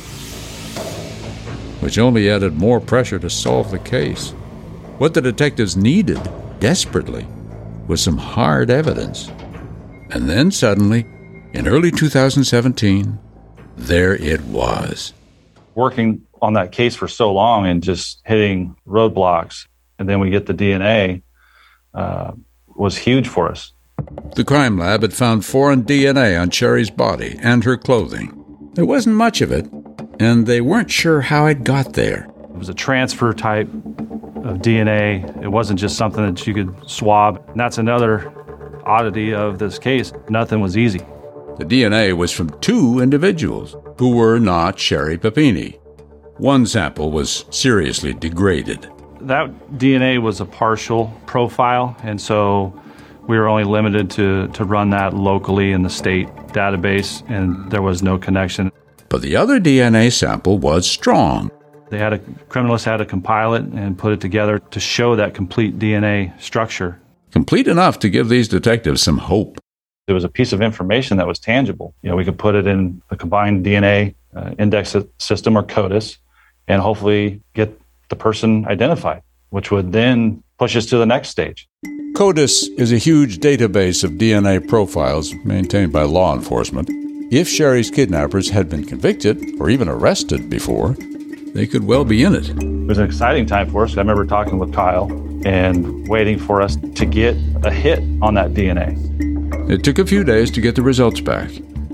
Which only added more pressure to solve the case. What the detectives needed, desperately, was some hard evidence. And then suddenly, in early 2017, there it was. Working on that case for so long and just hitting roadblocks, and then we get the DNA, was huge for us. The crime lab had found foreign DNA on Sherry's body and her clothing. There wasn't much of it, and they weren't sure how it got there. It was a transfer type of DNA. It wasn't just something that you could swab. And that's another oddity of this case. Nothing was easy. The DNA was from 2 individuals who were not Sherry Papini. One sample was seriously degraded. That DNA was a partial profile, and so We were only limited to run that locally in the state database, and there was no connection. But the other DNA sample was strong. Criminalists had to compile it and put it together to show that complete DNA structure. Complete enough to give these detectives some hope. There was a piece of information that was tangible. We could put it in the combined DNA index system, or CODIS, and hopefully get the person identified, which would then push us to the next stage. CODIS is a huge database of DNA profiles maintained by law enforcement. If Sherry's kidnappers had been convicted or even arrested before, they could well be in it. It was an exciting time for us. I remember talking with Kyle and waiting for us to get a hit on that DNA. It took a few days to get the results back.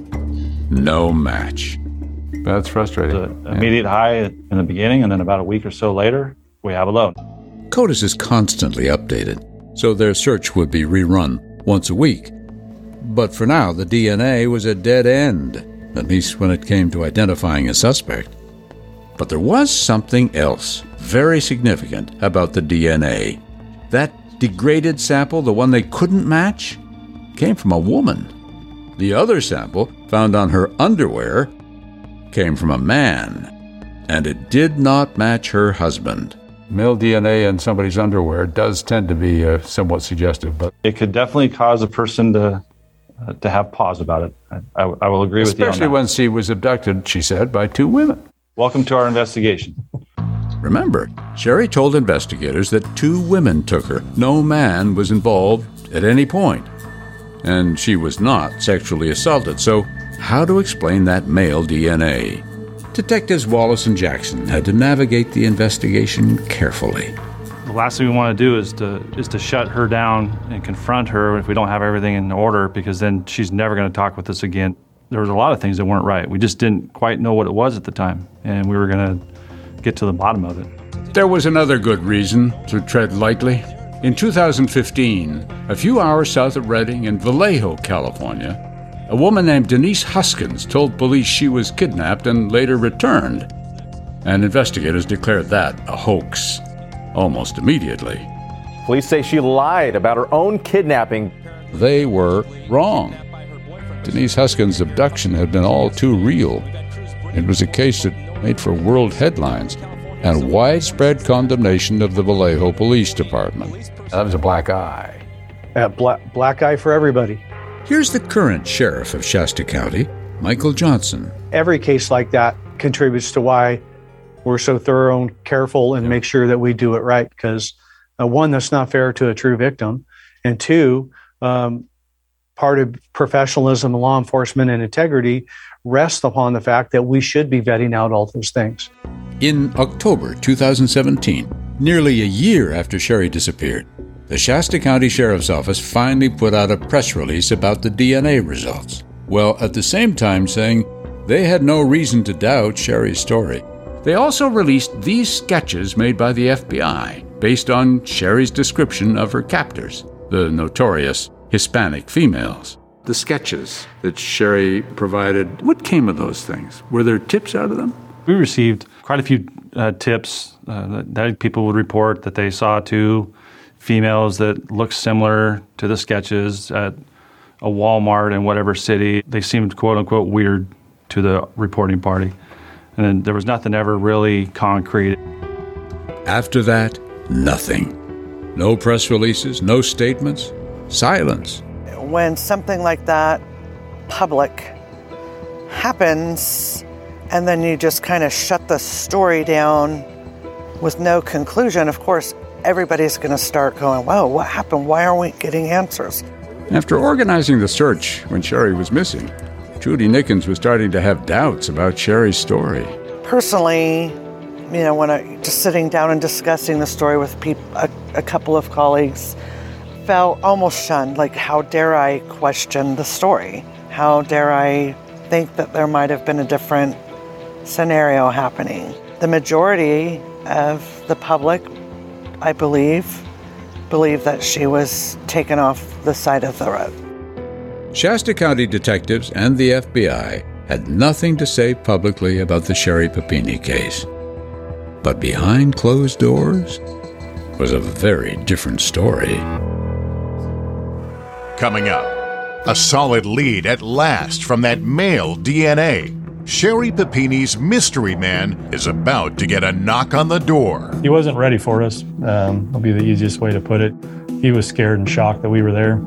No match. That's frustrating. An immediate high in the beginning, and then about a week or so later, we have a low. CODIS is constantly updated, so their search would be rerun once a week. But for now, the DNA was a dead end, at least when it came to identifying a suspect. But there was something else very significant about the DNA. That degraded sample, the one they couldn't match, came from a woman. The other sample, found on her underwear, came from a man, and it did not match her husband. Male DNA in somebody's underwear does tend to be somewhat suggestive, but it could definitely cause a person to have pause about it. I will agree with you on that. Especially when she was abducted, she said, by 2 women. Welcome to our investigation. Remember, Sherry told investigators that 2 women took her. No man was involved at any point. And she was not sexually assaulted, so how to explain that male DNA? Detectives Wallace and Jackson had to navigate the investigation carefully. The last thing we want to do is to shut her down and confront her if we don't have everything in order, because then she's never going to talk with us again. There was a lot of things that weren't right. We just didn't quite know what it was at the time, and we were going to get to the bottom of it. There was another good reason to tread lightly. In 2015, a few hours south of Redding in Vallejo, California, a woman named Denise Huskins told police she was kidnapped and later returned, and investigators declared that a hoax almost immediately. Police say she lied about her own kidnapping. They were wrong. Denise Huskins' abduction had been all too real. It was a case that made for world headlines and widespread condemnation of the Vallejo Police Department. That was a black eye. Black eye for everybody. Here's the current sheriff of Shasta County, Michael Johnson. Every case like that contributes to why we're so thorough and careful and make sure that we do it right, because one, that's not fair to a true victim, and two, part of professionalism, law enforcement, and integrity rests upon the fact that we should be vetting out all those things. In October 2017, nearly a year after Sherry disappeared, the Shasta County Sheriff's Office finally put out a press release about the DNA results, while at the same time saying they had no reason to doubt Sherry's story. They also released these sketches made by the FBI based on Sherry's description of her captors, the notorious Hispanic females. The sketches that Sherry provided, what came of those things? Were there tips out of them? We received quite a few tips that people would report that they saw 2 females that looked similar to the sketches at a Walmart in whatever city. They seemed quote-unquote weird to the reporting party. And then there was nothing ever really concrete. After that, nothing. No press releases, no statements, silence. When something like that public happens and then you just kind of shut the story down with no conclusion, of course, everybody's going to start going, whoa, what happened? Why aren't we getting answers? After organizing the search when Sherry was missing, Trudy Nickens was starting to have doubts about Sherry's story. Personally, when I just sitting down and discussing the story with a couple of colleagues, felt almost shunned. Like, how dare I question the story? How dare I think that there might have been a different scenario happening? The majority of the public, I believe that she was taken off the side of the road. Shasta County detectives and the FBI had nothing to say publicly about the Sherry Papini case. But behind closed doors was a very different story. Coming up, a solid lead at last from that male DNA. Sherry Papini's mystery man is about to get a knock on the door. He wasn't ready for us. That'll be the easiest way to put it. He was scared and shocked that we were there.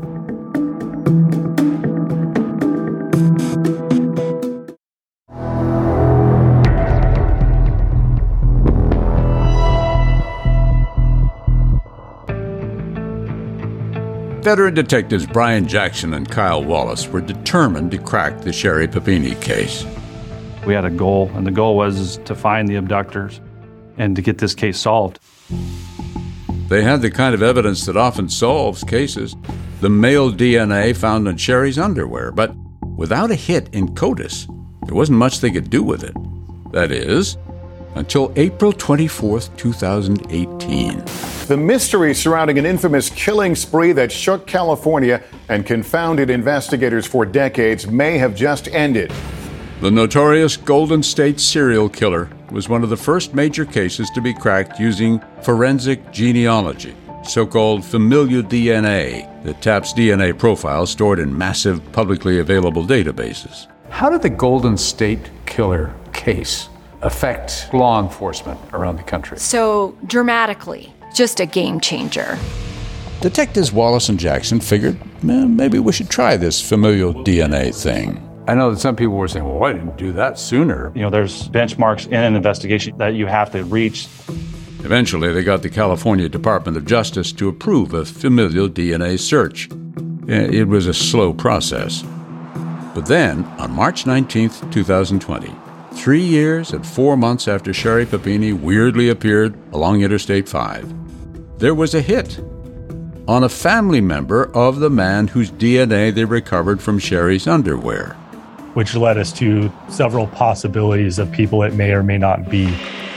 Veteran detectives Brian Jackson and Kyle Wallace were determined to crack the Sherry Papini case. We had a goal, and the goal was to find the abductors and to get this case solved. They had the kind of evidence that often solves cases. The male DNA found in Sherry's underwear, but without a hit in CODIS, there wasn't much they could do with it. That is, until April 24th, 2018. The mystery surrounding an infamous killing spree that shook California and confounded investigators for decades may have just ended. The notorious Golden State serial killer was one of the first major cases to be cracked using forensic genealogy, so-called familial DNA, that taps DNA profiles stored in massive, publicly available databases. How did the Golden State Killer case affect law enforcement around the country? So dramatically, just a game changer. Detectives Wallace and Jackson figured, maybe we should try this familial DNA thing. I know that some people were saying, well, why didn't you do that sooner? You know, there's benchmarks in an investigation that you have to reach. Eventually, they got the California Department of Justice to approve a familial DNA search. It was a slow process. But then, on March 19th, 2020, 3 years and 4 months after Sherry Papini weirdly appeared along Interstate 5, there was a hit on a family member of the man whose DNA they recovered from Sherry's underwear. Which led us to several possibilities of people it may or may not be.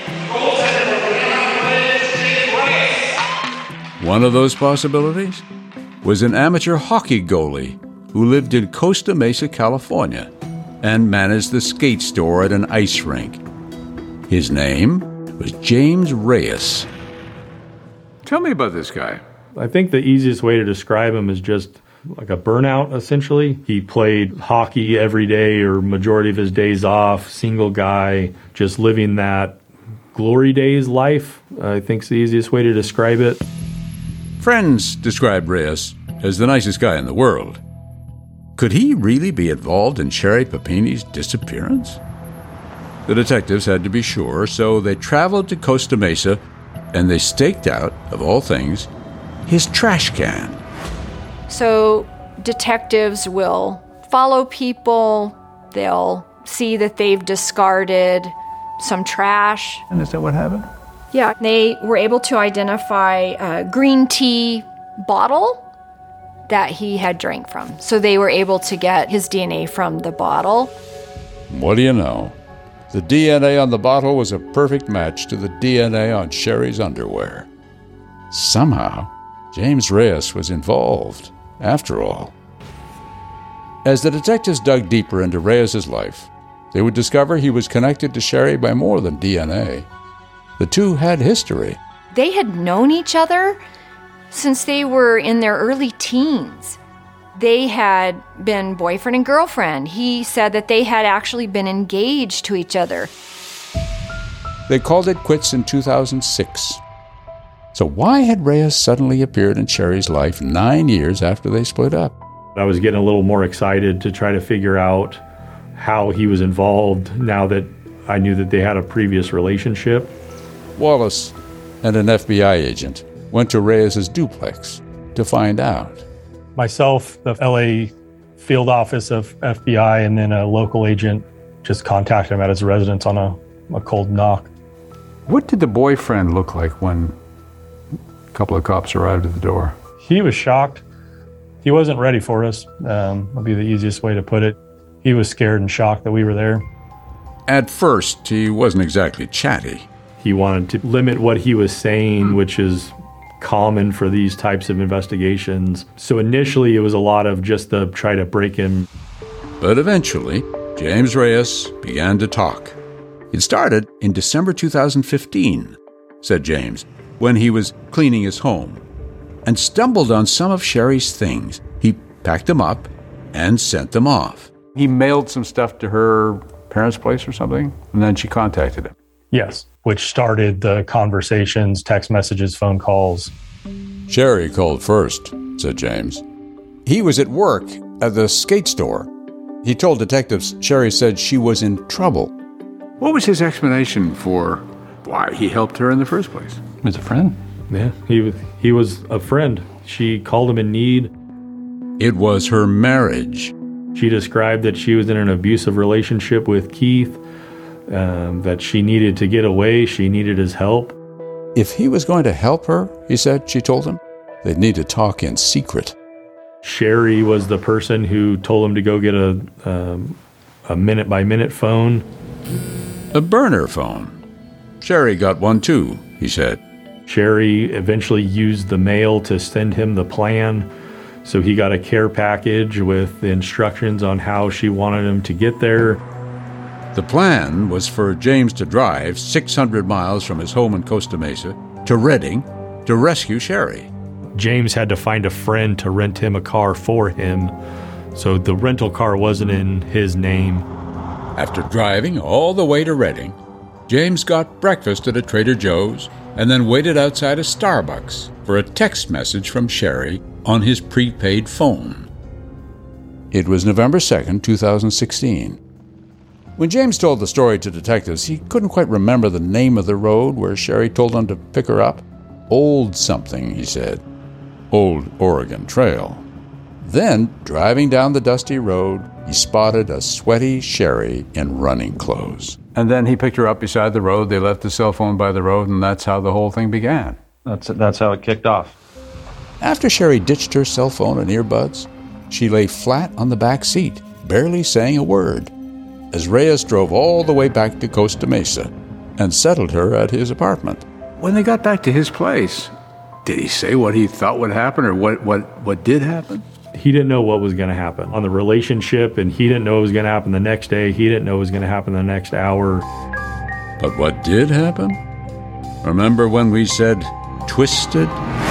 One of those possibilities was an amateur hockey goalie who lived in Costa Mesa, California, and managed the skate store at an ice rink. His name was James Reyes. Tell me about this guy. I think the easiest way to describe him is just like a burnout, essentially. He played hockey every day or majority of his days off, single guy, just living that glory days life, I think is the easiest way to describe it. Friends described Reyes as the nicest guy in the world. Could he really be involved in Sherry Papini's disappearance? The detectives had to be sure, so they traveled to Costa Mesa and they staked out, of all things, his trash can. So detectives will follow people, they'll see that they've discarded some trash. And is that what happened? Yeah, they were able to identify a green tea bottle that he had drank from. So they were able to get his DNA from the bottle. What do you know? The DNA on the bottle was a perfect match to the DNA on Sherry's underwear. Somehow, James Reyes was involved, after all. As the detectives dug deeper into Reyes' life, they would discover he was connected to Sherry by more than DNA. The two had history. They had known each other since they were in their early teens. They had been boyfriend and girlfriend. He said that they had actually been engaged to each other. They called it quits in 2006. So why had Reyes suddenly appeared in Sherry's life 9 years after they split up? I was getting a little more excited to try to figure out how he was involved now that I knew that they had a previous relationship. Wallace and an FBI agent went to Reyes' duplex to find out. Myself, the LA field office of FBI, and then a local agent just contacted him at his residence on a cold knock. What did the boyfriend look like when a couple of cops arrived at the door? He was shocked. He wasn't ready for us. Would be the easiest way to put it. He was scared and shocked that we were there. At first, he wasn't exactly chatty. He wanted to limit what he was saying, which is common for these types of investigations. So initially, it was a lot of just to try to break him. But eventually, James Reyes began to talk. It started in December 2015, said James, when he was cleaning his home and stumbled on some of Sherry's things. He packed them up, and sent them off. He mailed some stuff to her parents' place or something, and then she contacted him. Yes, which started the conversations, text messages, phone calls. Sherry called first, said James. He was at work at the skate store. He told detectives Sherry said she was in trouble. What was his explanation for why he helped her in the first place? He was a friend. Yeah, he was a friend. She called him in need. It was her marriage. She described that she was in an abusive relationship with Keith, that she needed to get away. She needed his help. If he was going to help her, he said, she told him, they'd need to talk in secret. Sherry was the person who told him to go get a minute-by-minute phone. A burner phone. Sherry got one too, he said. Sherry eventually used the mail to send him the plan. So he got a care package with the instructions on how she wanted him to get there. The plan was for James to drive 600 miles from his home in Costa Mesa to Redding to rescue Sherry. James had to find a friend to rent him a car for him, so the rental car wasn't in his name. After driving all the way to Redding, James got breakfast at a Trader Joe's and then waited outside a Starbucks for a text message from Sherry on his prepaid phone. It was November 2nd, 2016. When James told the story to detectives, he couldn't quite remember the name of the road where Sherry told him to pick her up. Old something, he said. Old Oregon Trail. Then, driving down the dusty road, he spotted a sweaty Sherry in running clothes. And then he picked her up beside the road. They left the cell phone by the road, and that's how the whole thing began. That's how it kicked off. After Sherry ditched her cell phone and earbuds, she lay flat on the back seat, barely saying a word, as Reyes drove all the way back to Costa Mesa and settled her at his apartment. When they got back to his place, did he say what he thought would happen or what did happen? He didn't know what was going to happen on the relationship, and he didn't know what was going to happen the next day. He didn't know what was going to happen the next hour. But what did happen? Remember when we said twisted?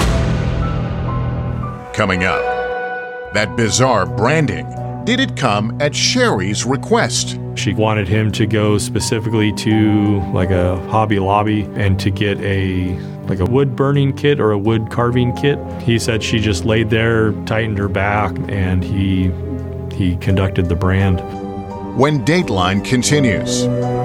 Coming up, that bizarre branding. Did it come at Sherry's request? She wanted him to go specifically to like a Hobby Lobby and to get a wood burning kit or a wood carving kit. He said she just laid there, tightened her back, and he conducted the brand. When Dateline continues.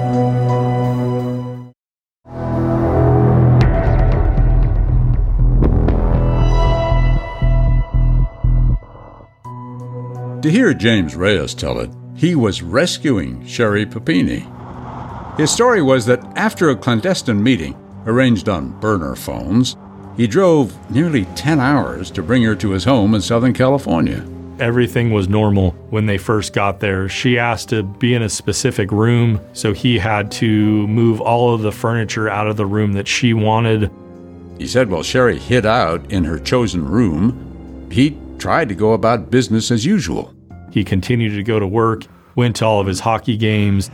To hear James Reyes tell it, he was rescuing Sherry Papini. His story was that after a clandestine meeting, arranged on burner phones, he drove nearly 10 hours to bring her to his home in Southern California. Everything was normal when they first got there. She asked to be in a specific room, so he had to move all of the furniture out of the room that she wanted. He said while Sherry hid out in her chosen room, he tried to go about business as usual. He continued to go to work, went to all of his hockey games.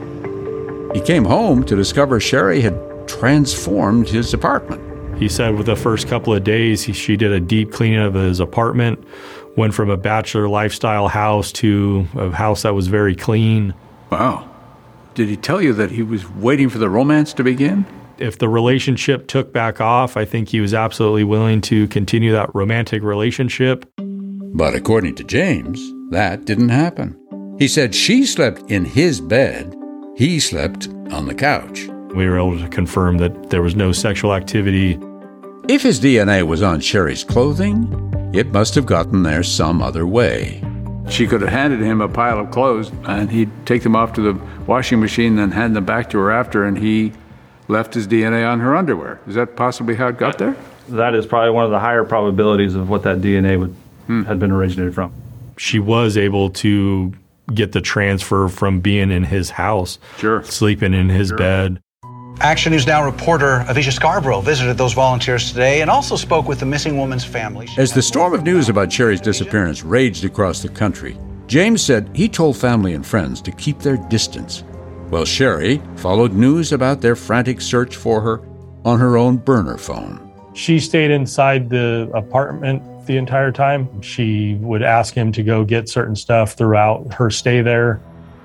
He came home to discover Sherry had transformed his apartment. He said with the first couple of days, she did a deep cleaning of his apartment, went from a bachelor lifestyle house to a house that was very clean. Wow. Did he tell you that he was waiting for the romance to begin? If the relationship took back off, I think he was absolutely willing to continue that romantic relationship. But according to James, that didn't happen. He said she slept in his bed, he slept on the couch. We were able to confirm that there was no sexual activity. If his DNA was on Sherry's clothing, it must have gotten there some other way. She could have handed him a pile of clothes, and he'd take them off to the washing machine, then hand them back to her after, and he left his DNA on her underwear. Is that possibly how it got there? That is probably one of the higher probabilities of what that DNA had been originated from. She was able to get the transfer from being in his house, sleeping in his bed. Action News Now reporter Avisha Scarborough visited those volunteers today and also spoke with the missing woman's family. As the storm of news about Sherry's disappearance raged across the country, James said he told family and friends to keep their distance, while Sherry followed news about their frantic search for her on her own burner phone. She stayed inside the apartment the entire time. She would ask him to go get certain stuff throughout her stay there.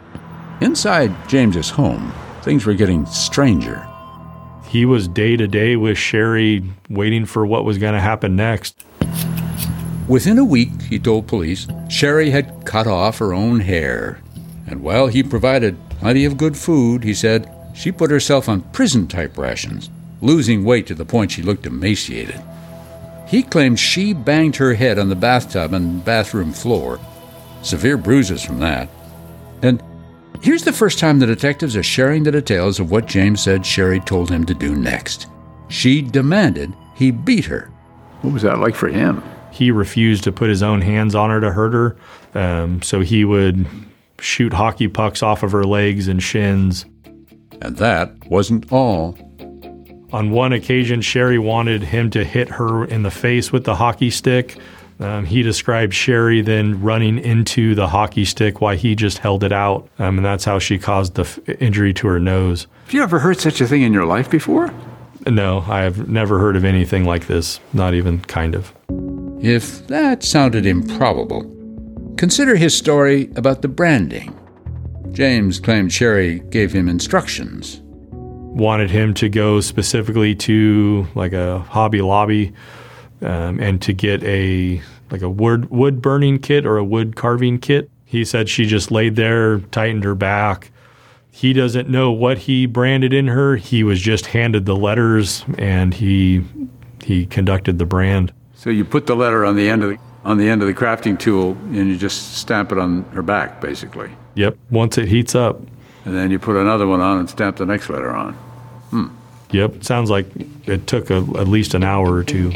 Inside James's home, things were getting stranger. He was day to day with Sherry, waiting for what was going to happen next. Within a week, he told police, Sherry had cut off her own hair. And while he provided plenty of good food, he said, she put herself on prison-type rations, losing weight to the point she looked emaciated. He claimed she banged her head on the bathtub and bathroom floor. Severe bruises from that. And here's the first time the detectives are sharing the details of what James said Sherry told him to do next. She demanded he beat her. What was that like for him? He refused to put his own hands on her to hurt her, so he would shoot hockey pucks off of her legs and shins. And that wasn't all. On one occasion, Sherry wanted him to hit her in the face with the hockey stick. He described Sherry then running into the hockey stick while he just held it out, and that's how she caused the injury to her nose. Have you ever heard such a thing in your life before? No, I have never heard of anything like this, not even kind of. If that sounded improbable, consider his story about the branding. James claimed Sherry gave him instructions. Wanted him to go specifically to like a Hobby Lobby and to get a wood burning kit or a wood carving kit. He said she just laid there, tightened her back. He doesn't know what he branded in her. He was just handed the letters and he conducted the brand. So you put the letter on the end of the crafting tool and you just stamp it on her back, basically. Yep, once it heats up. And then you put another one on and stamp the next letter on. Yep, sounds like it took at least an hour or two.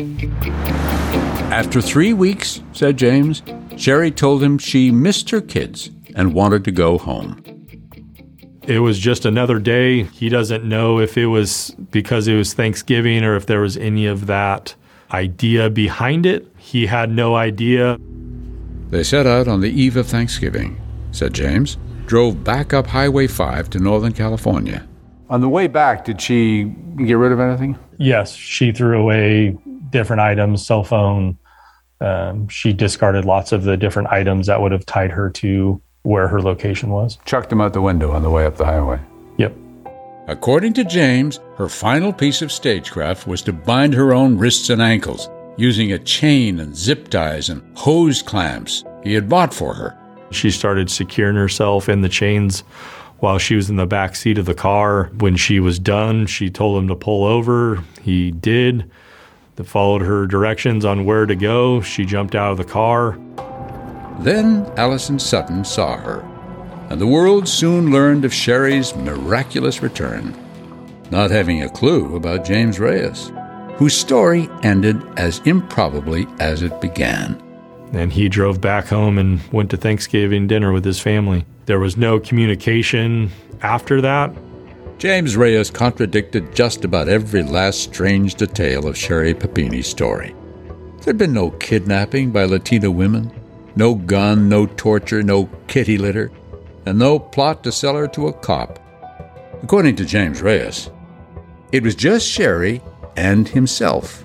After 3 weeks, said James, Sherry told him she missed her kids and wanted to go home. It was just another day. He doesn't know if it was because it was Thanksgiving or if there was any of that idea behind it. He had no idea. They set out on the eve of Thanksgiving, said James, drove back up Highway 5 to Northern California. On the way back, did she get rid of anything? Yes, she threw away different items, cell phone. She discarded lots of the different items that would have tied her to where her location was. Chucked them out the window on the way up the highway. Yep. According to James, her final piece of stagecraft was to bind her own wrists and ankles using a chain and zip ties and hose clamps he had bought for her. She started securing herself in the chains while she was in the back seat of the car. When she was done, she told him to pull over. He did. They followed her directions on where to go. She jumped out of the car. Then Allison Sutton saw her, and the world soon learned of Sherry's miraculous return, not having a clue about James Reyes, whose story ended as improbably as it began. And he drove back home and went to Thanksgiving dinner with his family. There was no communication after that. James Reyes contradicted just about every last strange detail of Sherry Papini's story. There'd been no kidnapping by Latina women, no gun, no torture, no kitty litter, and no plot to sell her to a cop. According to James Reyes, it was just Sherry and himself.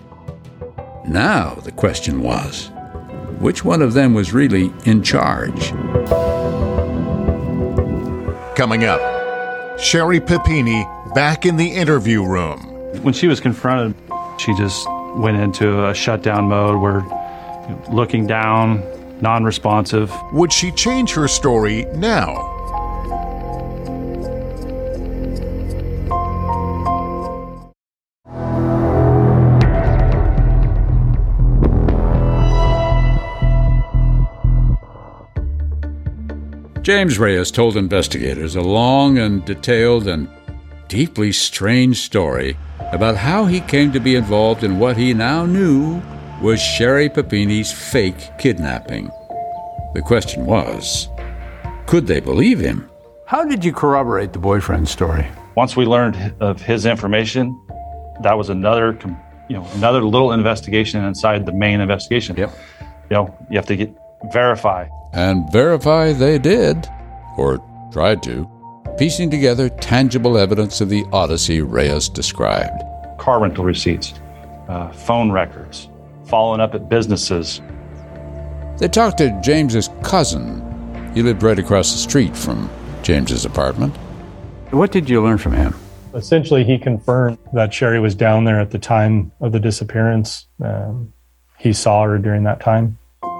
Now the question was, which one of them was really in charge? Coming up, Sherry Papini back in the interview room. When she was confronted, she just went into a shutdown mode where looking down, non-responsive. Would she change her story now? James Reyes told investigators a long and detailed and deeply strange story about how he came to be involved in what he now knew was Sherry Papini's fake kidnapping. The question was, could they believe him? How did you corroborate the boyfriend's story? Once we learned of his information, that was another little investigation inside the main investigation. Yep. You have to verify. And verify they did, or tried to, piecing together tangible evidence of the odyssey Reyes described. Car rental receipts, phone records, following up at businesses. They talked to James's cousin. He lived right across the street from James's apartment. What did you learn from him? Essentially, he confirmed that Sherry was down there at the time of the disappearance. He saw her during that time.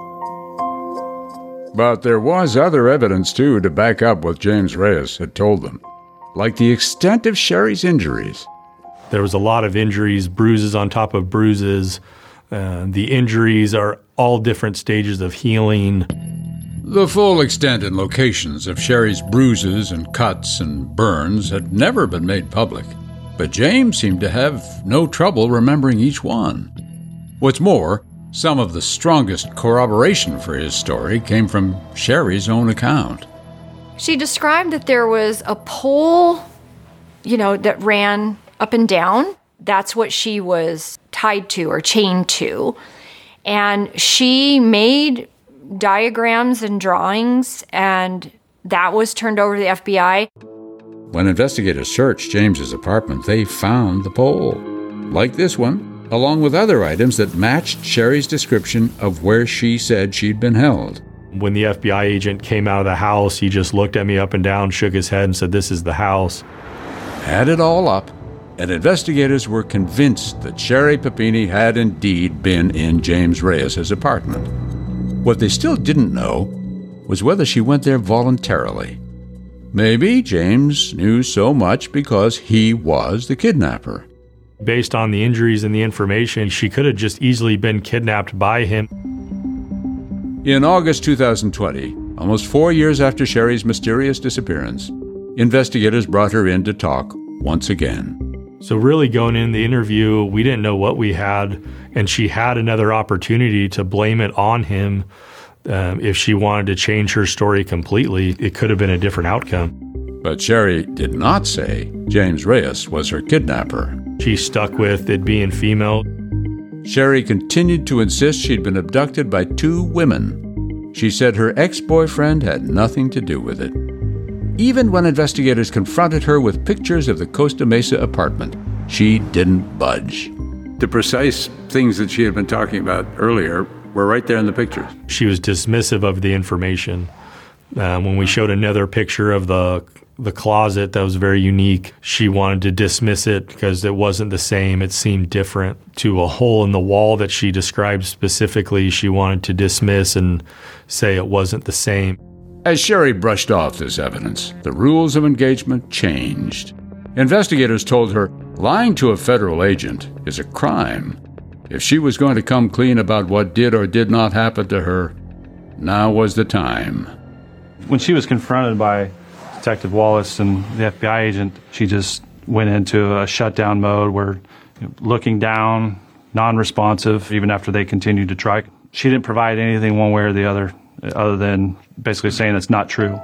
But there was other evidence, too, to back up what James Reyes had told them, like the extent of Sherry's injuries. There was a lot of injuries, bruises on top of bruises. The injuries are all different stages of healing. The full extent and locations of Sherry's bruises and cuts and burns had never been made public, but James seemed to have no trouble remembering each one. What's more, some of the strongest corroboration for his story came from Sherry's own account. She described that there was a pole, that ran up and down. That's what she was tied to or chained to. And she made diagrams and drawings, and that was turned over to the FBI. When investigators searched James's apartment, they found the pole, like this one, along with other items that matched Sherry's description of where she said she'd been held. When the FBI agent came out of the house, he just looked at me up and down, shook his head, and said, "This is the house." Add it all up, and investigators were convinced that Sherry Papini had indeed been in James Reyes' apartment. What they still didn't know was whether she went there voluntarily. Maybe James knew so much because he was the kidnapper. Based on the injuries and the information, she could have just easily been kidnapped by him. In August 2020, almost 4 years after Sherry's mysterious disappearance, investigators brought her in to talk once again. So really going in the interview, we didn't know what we had, and she had another opportunity to blame it on him. If she wanted to change her story completely, it could have been a different outcome. But Sherry did not say James Reyes was her kidnapper. She stuck with it being female. Sherry continued to insist she'd been abducted by 2 women. She said her ex-boyfriend had nothing to do with it. Even when investigators confronted her with pictures of the Costa Mesa apartment, she didn't budge. The precise things that she had been talking about earlier were right there in the pictures. She was dismissive of the information. When we showed another picture of the closet that was very unique, she wanted to dismiss it because it wasn't the same. It seemed different. To a hole in the wall that she described specifically, she wanted to dismiss and say it wasn't the same. As Sherry brushed off this evidence, the rules of engagement changed. Investigators told her lying to a federal agent is a crime. If she was going to come clean about what did or did not happen to her, now was the time. When she was confronted by Detective Wallace and the FBI agent, she just went into a shutdown mode where looking down, non-responsive, even after they continued to try. She didn't provide anything one way or the other than basically saying it's not true.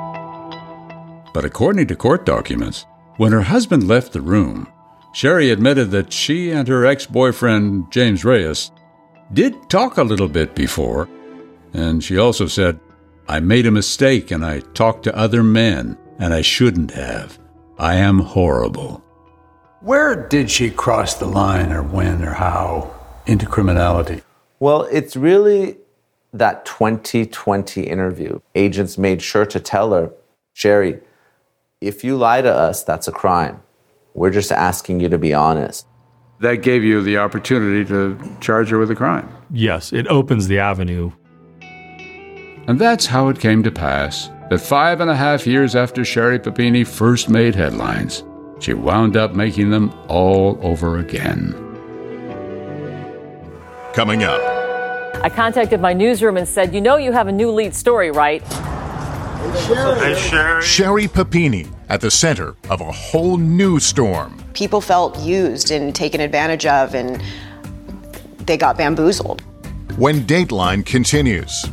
But according to court documents, when her husband left the room, Sherry admitted that she and her ex-boyfriend, James Reyes, did talk a little bit before, and she also said, "I made a mistake and I talked to other men, and I shouldn't have. I am horrible." Where did she cross the line, or when, or how, into criminality? Well, it's really that 2020 interview. Agents made sure to tell her, "Sherry, if you lie to us, that's a crime. We're just asking you to be honest." That gave you the opportunity to charge her with a crime. Yes, it opens the avenue. And that's how it came to pass that 5.5 years after Sherry Papini first made headlines, she wound up making them all over again. Coming up. I contacted my newsroom and said, you have a new lead story, right? Hey, Sherry. Sherry Papini at the center of a whole new storm. People felt used and taken advantage of, and they got bamboozled. When Dateline continues.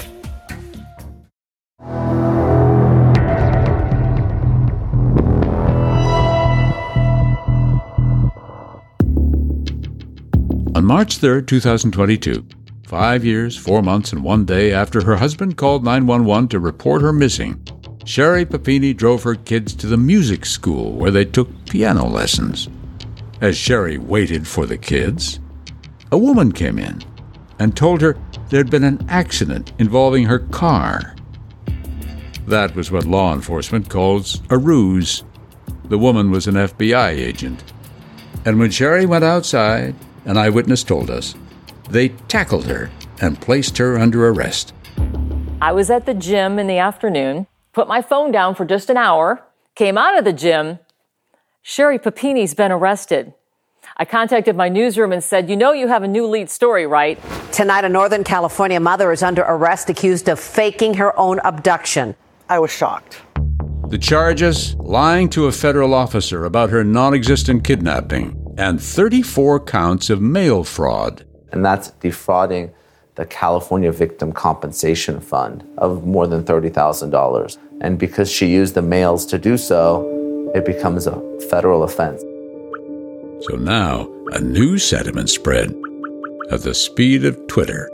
On March 3, 2022, 5 years, 4 months, and 1 day after her husband called 911 to report her missing, Sherry Papini drove her kids to the music school where they took piano lessons. As Sherry waited for the kids, a woman came in and told her there'd been an accident involving her car. That was what law enforcement calls a ruse. The woman was an FBI agent. And when Sherry went outside, an eyewitness told us, they tackled her and placed her under arrest. I was at the gym in the afternoon, put my phone down for just an hour, came out of the gym. Sherry Papini's been arrested. I contacted my newsroom and said, you have a new lead story, right? Tonight, a Northern California mother is under arrest accused of faking her own abduction. I was shocked. The charges, lying to a federal officer about her non-existent kidnapping, and 34 counts of mail fraud. And that's defrauding the California Victim Compensation Fund of more than $30,000. And because she used the mails to do so, it becomes a federal offense. So now, a new sentiment spread at the speed of Twitter.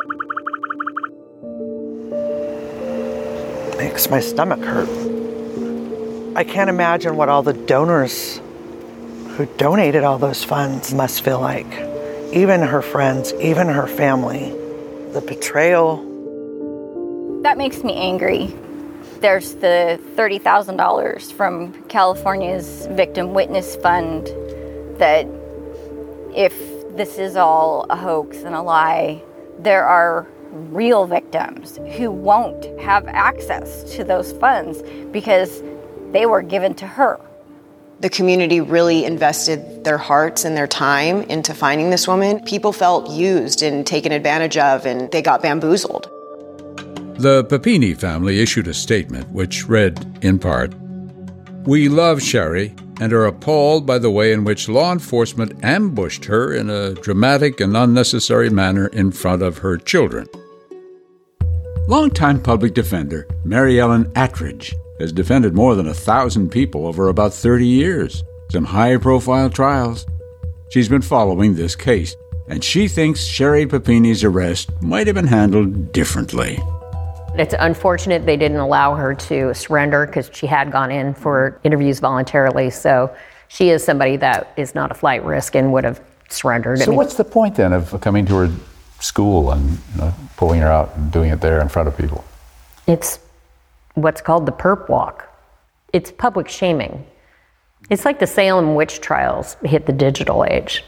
Makes my stomach hurt. I can't imagine what all the donors who donated all those funds must feel like. Even her friends, even her family. The betrayal. That makes me angry. There's the $30,000 from California's Victim Witness Fund that if this is all a hoax and a lie, there are real victims who won't have access to those funds because they were given to her. The community really invested their hearts and their time into finding this woman. People felt used and taken advantage of, and they got bamboozled. The Papini family issued a statement which read, in part, "We love Sherry and are appalled by the way in which law enforcement ambushed her in a dramatic and unnecessary manner in front of her children." Longtime public defender Mary Ellen Attridge has defended more than 1,000 people over about 30 years, some high-profile trials. She's been following this case, and she thinks Sherry Papini's arrest might have been handled differently. It's unfortunate they didn't allow her to surrender because she had gone in for interviews voluntarily. So she is somebody that is not a flight risk and would have surrendered. So what's the point then of coming to her school and pulling her out and doing it there in front of people? It's what's called the perp walk. It's public shaming. It's like the Salem witch trials hit the digital age.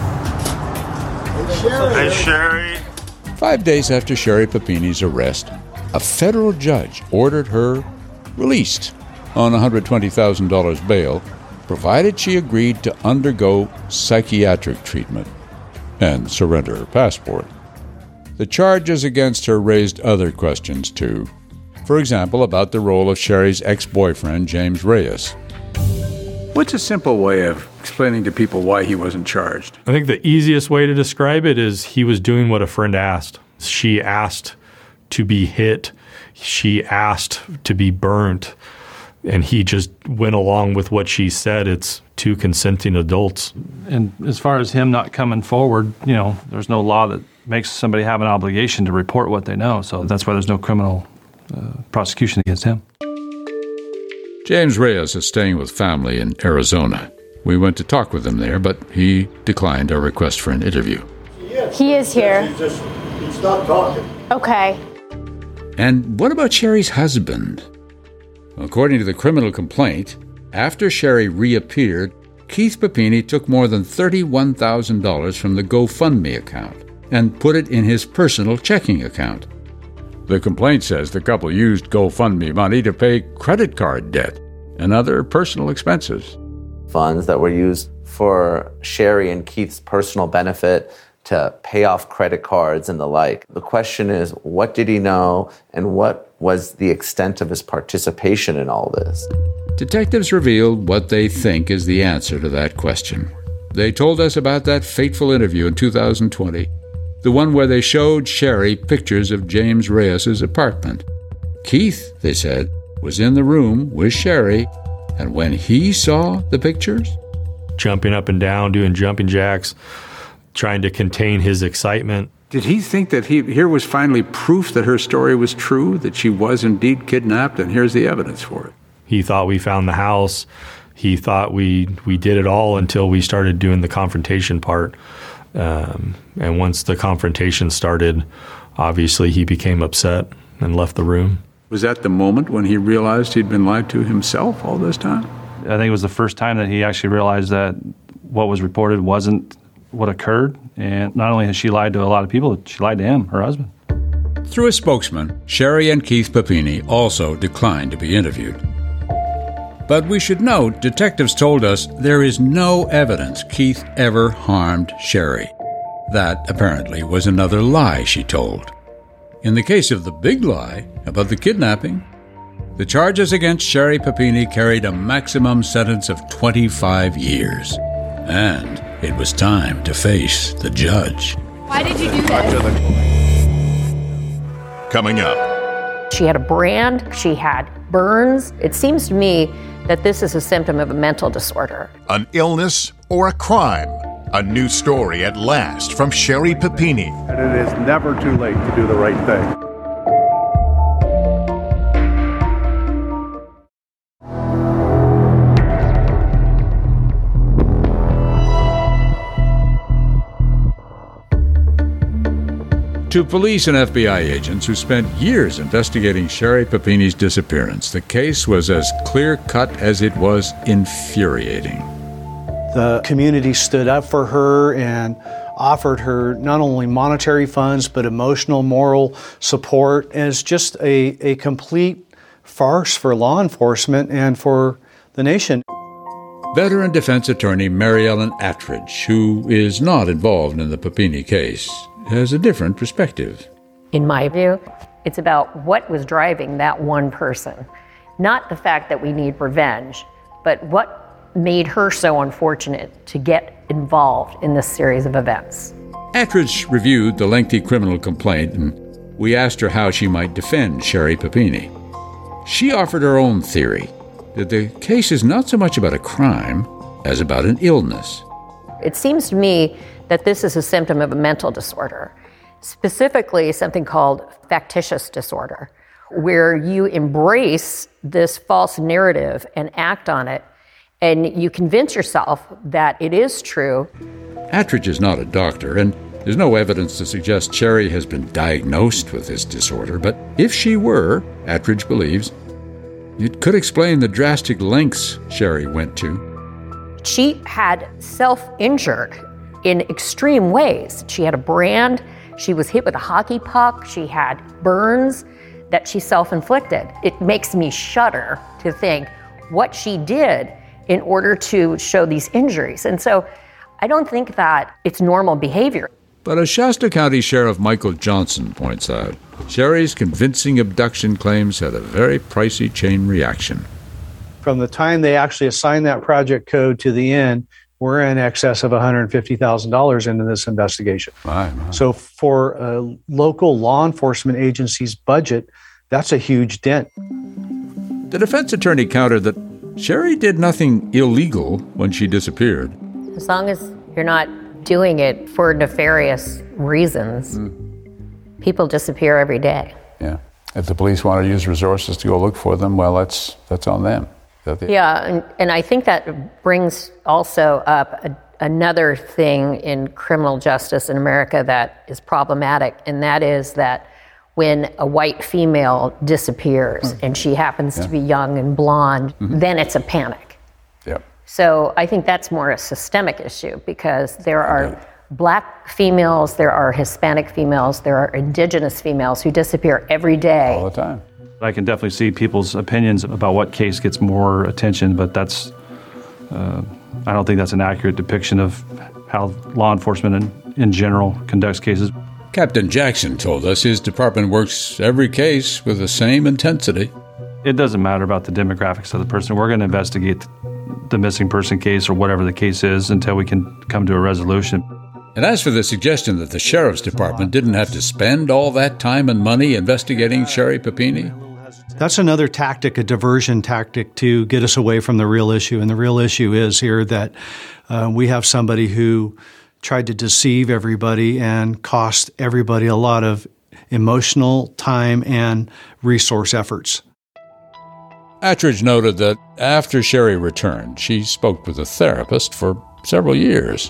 Hey, Sherry. 5 days after Sherry Papini's arrest, a federal judge ordered her released on $120,000 bail, provided she agreed to undergo psychiatric treatment and surrender her passport. The charges against her raised other questions, too. For example, about the role of Sherry's ex-boyfriend, James Reyes. What's a simple way of explaining to people why he wasn't charged? I think the easiest way to describe it is he was doing what a friend asked. She asked to be hit. She asked to be burnt. And he just went along with what she said. It's two consenting adults. And as far as him not coming forward, there's no law that makes somebody have an obligation to report what they know. So that's why there's no criminal prosecution against him. James Reyes is staying with family in Arizona. We went to talk with him there, but he declined our request for an interview. He is here. He stopped talking. Okay. And what about Sherry's husband? According to the criminal complaint, after Sherry reappeared, Keith Papini took more than $31,000 from the GoFundMe account and put it in his personal checking account. The complaint says the couple used GoFundMe money to pay credit card debt and other personal expenses. Funds that were used for Sherry and Keith's personal benefit to pay off credit cards and the like. The question is, what did he know and what was the extent of his participation in all this? Detectives revealed what they think is the answer to that question. They told us about that fateful interview in 2020, the one where they showed Sherry pictures of James Reyes' apartment. Keith, they said, was in the room with Sherry, and when he saw the pictures, jumping up and down, doing jumping jacks, trying to contain his excitement. Did he think that here was finally proof that her story was true, that she was indeed kidnapped, and here's the evidence for it? He thought we found the house. He thought we did it all until we started doing the confrontation part. And once the confrontation started, obviously he became upset and left the room. Was that the moment when he realized he'd been lied to himself all this time? I think it was the first time that he actually realized that what was reported wasn't what occurred. And not only has she lied to a lot of people, she lied to him, her husband. Through a spokesman, Sherry and Keith Papini also declined to be interviewed. But we should note, detectives told us there is no evidence Keith ever harmed Sherry. That, apparently, was another lie she told. In the case of the big lie about the kidnapping, the charges against Sherry Papini carried a maximum sentence of 25 years. And it was time to face the judge. Why did you do this? Coming up. She had a brand, she had burns. It seems to me that this is a symptom of a mental disorder. An illness or a crime? A new story at last from Sherry Papini. And it is never too late to do the right thing. To police and FBI agents who spent years investigating Sherry Papini's disappearance, the case was as clear-cut as it was infuriating. The community stood up for her and offered her not only monetary funds, but emotional, moral support. And it's just a complete farce for law enforcement and for the nation. Veteran defense attorney Mary Ellen Attridge, who is not involved in the Papini case, has a different perspective. In my view, it's about what was driving that one person. Not the fact that we need revenge, but what made her so unfortunate to get involved in this series of events. Attridge reviewed the lengthy criminal complaint, and we asked her how she might defend Sherry Papini. She offered her own theory, that the case is not so much about a crime as about an illness. It seems to me that this is a symptom of a mental disorder, specifically something called factitious disorder, where you embrace this false narrative and act on it, and you convince yourself that it is true. Attridge is not a doctor, and there's no evidence to suggest Sherry has been diagnosed with this disorder, but if she were, Attridge believes, it could explain the drastic lengths Sherry went to. She had self-injured in extreme ways. She had a brand, she was hit with a hockey puck, she had burns that she self-inflicted. It makes me shudder to think what she did in order to show these injuries. And so I don't think that it's normal behavior. But as Shasta County Sheriff Michael Johnson points out, Sherry's convincing abduction claims had a very pricey chain reaction. From the time they actually assigned that project code to the end, we're in excess of $150,000 into this investigation. My. So for a local law enforcement agency's budget, that's a huge dent. The defense attorney countered that Sherry did nothing illegal when she disappeared. As long as you're not doing it for nefarious reasons, people disappear every day. Yeah. If the police want to use resources to go look for them, well, that's on them. Yeah, and I think that brings also up another thing in criminal justice in America that is problematic, and that is that when a white female disappears and she happens to be young and blonde, then it's a panic. Yep. So I think that's more a systemic issue because there are black females, there are Hispanic females, there are indigenous females who disappear every day. All the time. I can definitely see people's opinions about what case gets more attention, but that's, I don't think that's an accurate depiction of how law enforcement in general conducts cases. Captain Jackson told us his department works every case with the same intensity. It doesn't matter about the demographics of the person. We're going to investigate the missing person case or whatever the case is until we can come to a resolution. And as for the suggestion that the sheriff's department didn't have to spend all that time and money investigating Sherry Papini, that's another tactic, a diversion tactic to get us away from the real issue. And the real issue is here that we have somebody who tried to deceive everybody and cost everybody a lot of emotional time and resource efforts. Attridge noted that after Sherry returned, she spoke with a therapist for several years.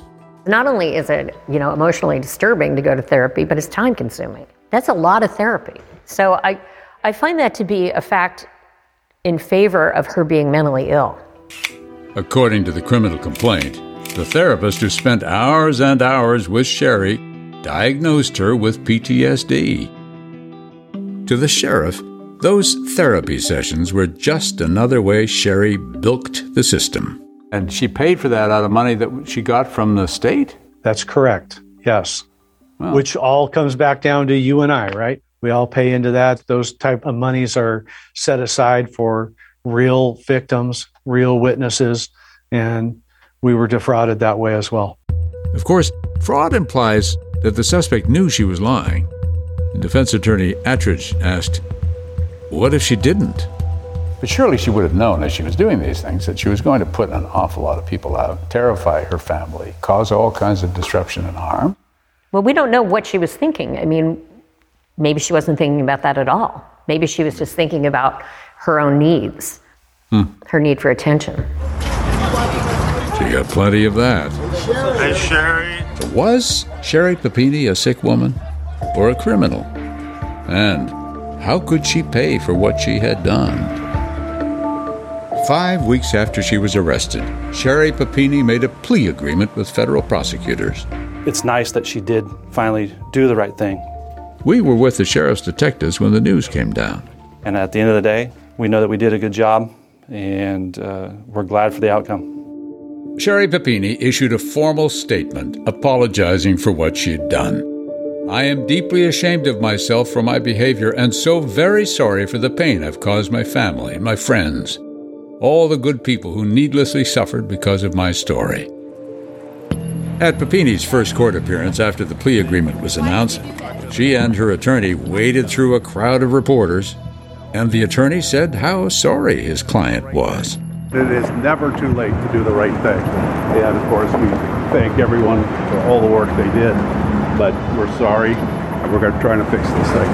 Not only is it, emotionally disturbing to go to therapy, but it's time consuming. That's a lot of therapy. So I find that to be a fact in favor of her being mentally ill. According to the criminal complaint, the therapist who spent hours and hours with Sherry diagnosed her with PTSD. To the sheriff, those therapy sessions were just another way Sherry bilked the system. And she paid for that out of money that she got from the state? That's correct, yes. Wow. Which all comes back down to you and I, right? We all pay into that. Those type of monies are set aside for real victims, real witnesses, and we were defrauded that way as well. Of course, fraud implies that the suspect knew she was lying. And defense attorney Attridge asked, what if she didn't? But surely she would have known as she was doing these things that she was going to put an awful lot of people out, terrify her family, cause all kinds of disruption and harm. Well, we don't know what she was thinking. I mean, maybe she wasn't thinking about that at all. Maybe she was just thinking about her own needs, her need for attention. She got plenty of that. Hey, Sherry. Was Sherry Papini a sick woman or a criminal? And how could she pay for what she had done? 5 weeks after she was arrested, Sherry Papini made a plea agreement with federal prosecutors. It's nice that she did finally do the right thing. We were with the sheriff's detectives when the news came down. And at the end of the day, we know that we did a good job, and we're glad for the outcome. Sherry Papini issued a formal statement apologizing for what she had done. I am deeply ashamed of myself for my behavior and so very sorry for the pain I've caused my family and my friends, all the good people who needlessly suffered because of my story. At Papini's first court appearance after the plea agreement was announced, she and her attorney waded through a crowd of reporters, and the attorney said how sorry his client was. It is never too late to do the right thing. And of course, we thank everyone for all the work they did, but we're sorry, and we're going to try to fix this thing.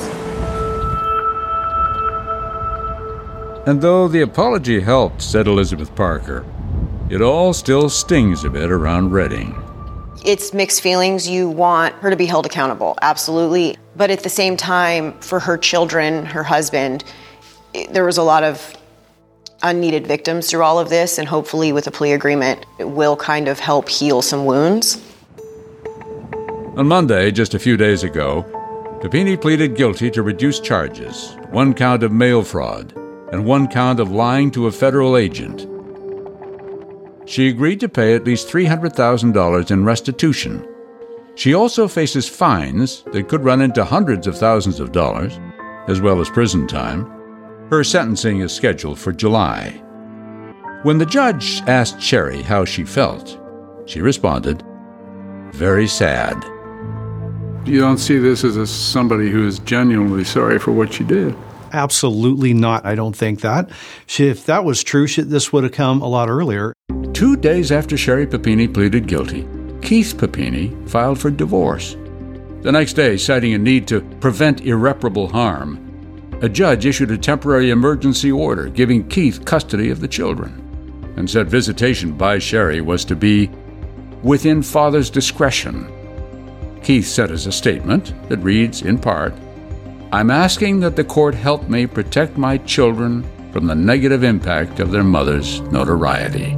And though the apology helped, said Elizabeth Parker, it all still stings a bit around Redding. It's mixed feelings. You want her to be held accountable, absolutely. But at the same time, for her children, her husband, there was a lot of unneeded victims through all of this, and hopefully with a plea agreement, it will kind of help heal some wounds. On Monday, just a few days ago, Papini pleaded guilty to reduced charges, 1 count of mail fraud, and 1 count of lying to a federal agent. She agreed to pay at least $300,000 in restitution. She also faces fines that could run into hundreds of thousands of dollars, as well as prison time. Her sentencing is scheduled for July. When the judge asked Sherry how she felt, she responded, very sad. You don't see this as somebody who is genuinely sorry for what she did? Absolutely not. I don't think that. If that was true, this would have come a lot earlier. 2 days after Sherry Papini pleaded guilty, Keith Papini filed for divorce. The next day, citing a need to prevent irreparable harm, a judge issued a temporary emergency order giving Keith custody of the children and said visitation by Sherry was to be within father's discretion. Keith said as a statement that reads, in part, I'm asking that the court help me protect my children from the negative impact of their mother's notoriety.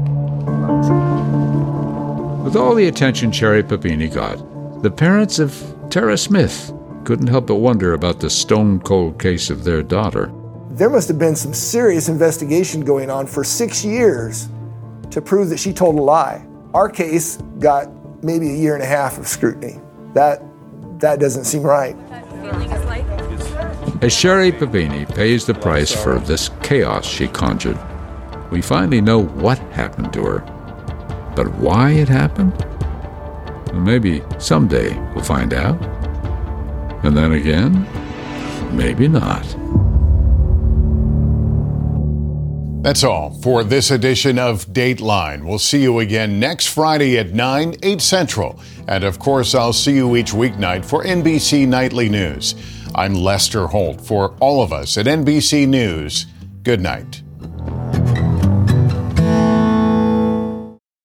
With all the attention Sherry Papini got, the parents of Tara Smith couldn't help but wonder about the stone-cold case of their daughter. There must have been some serious investigation going on for 6 years to prove that she told a lie. Our case got maybe 1.5 years of scrutiny. That doesn't seem right. As Sherry Papini pays the price for this chaos she conjured, we finally know what happened to her. But why it happened? Well, maybe someday we'll find out. And then again, maybe not. That's all for this edition of Dateline. We'll see you again next Friday at 9, 8 Central. And of course, I'll see you each weeknight for NBC Nightly News. I'm Lester Holt. For all of us at NBC News, good night.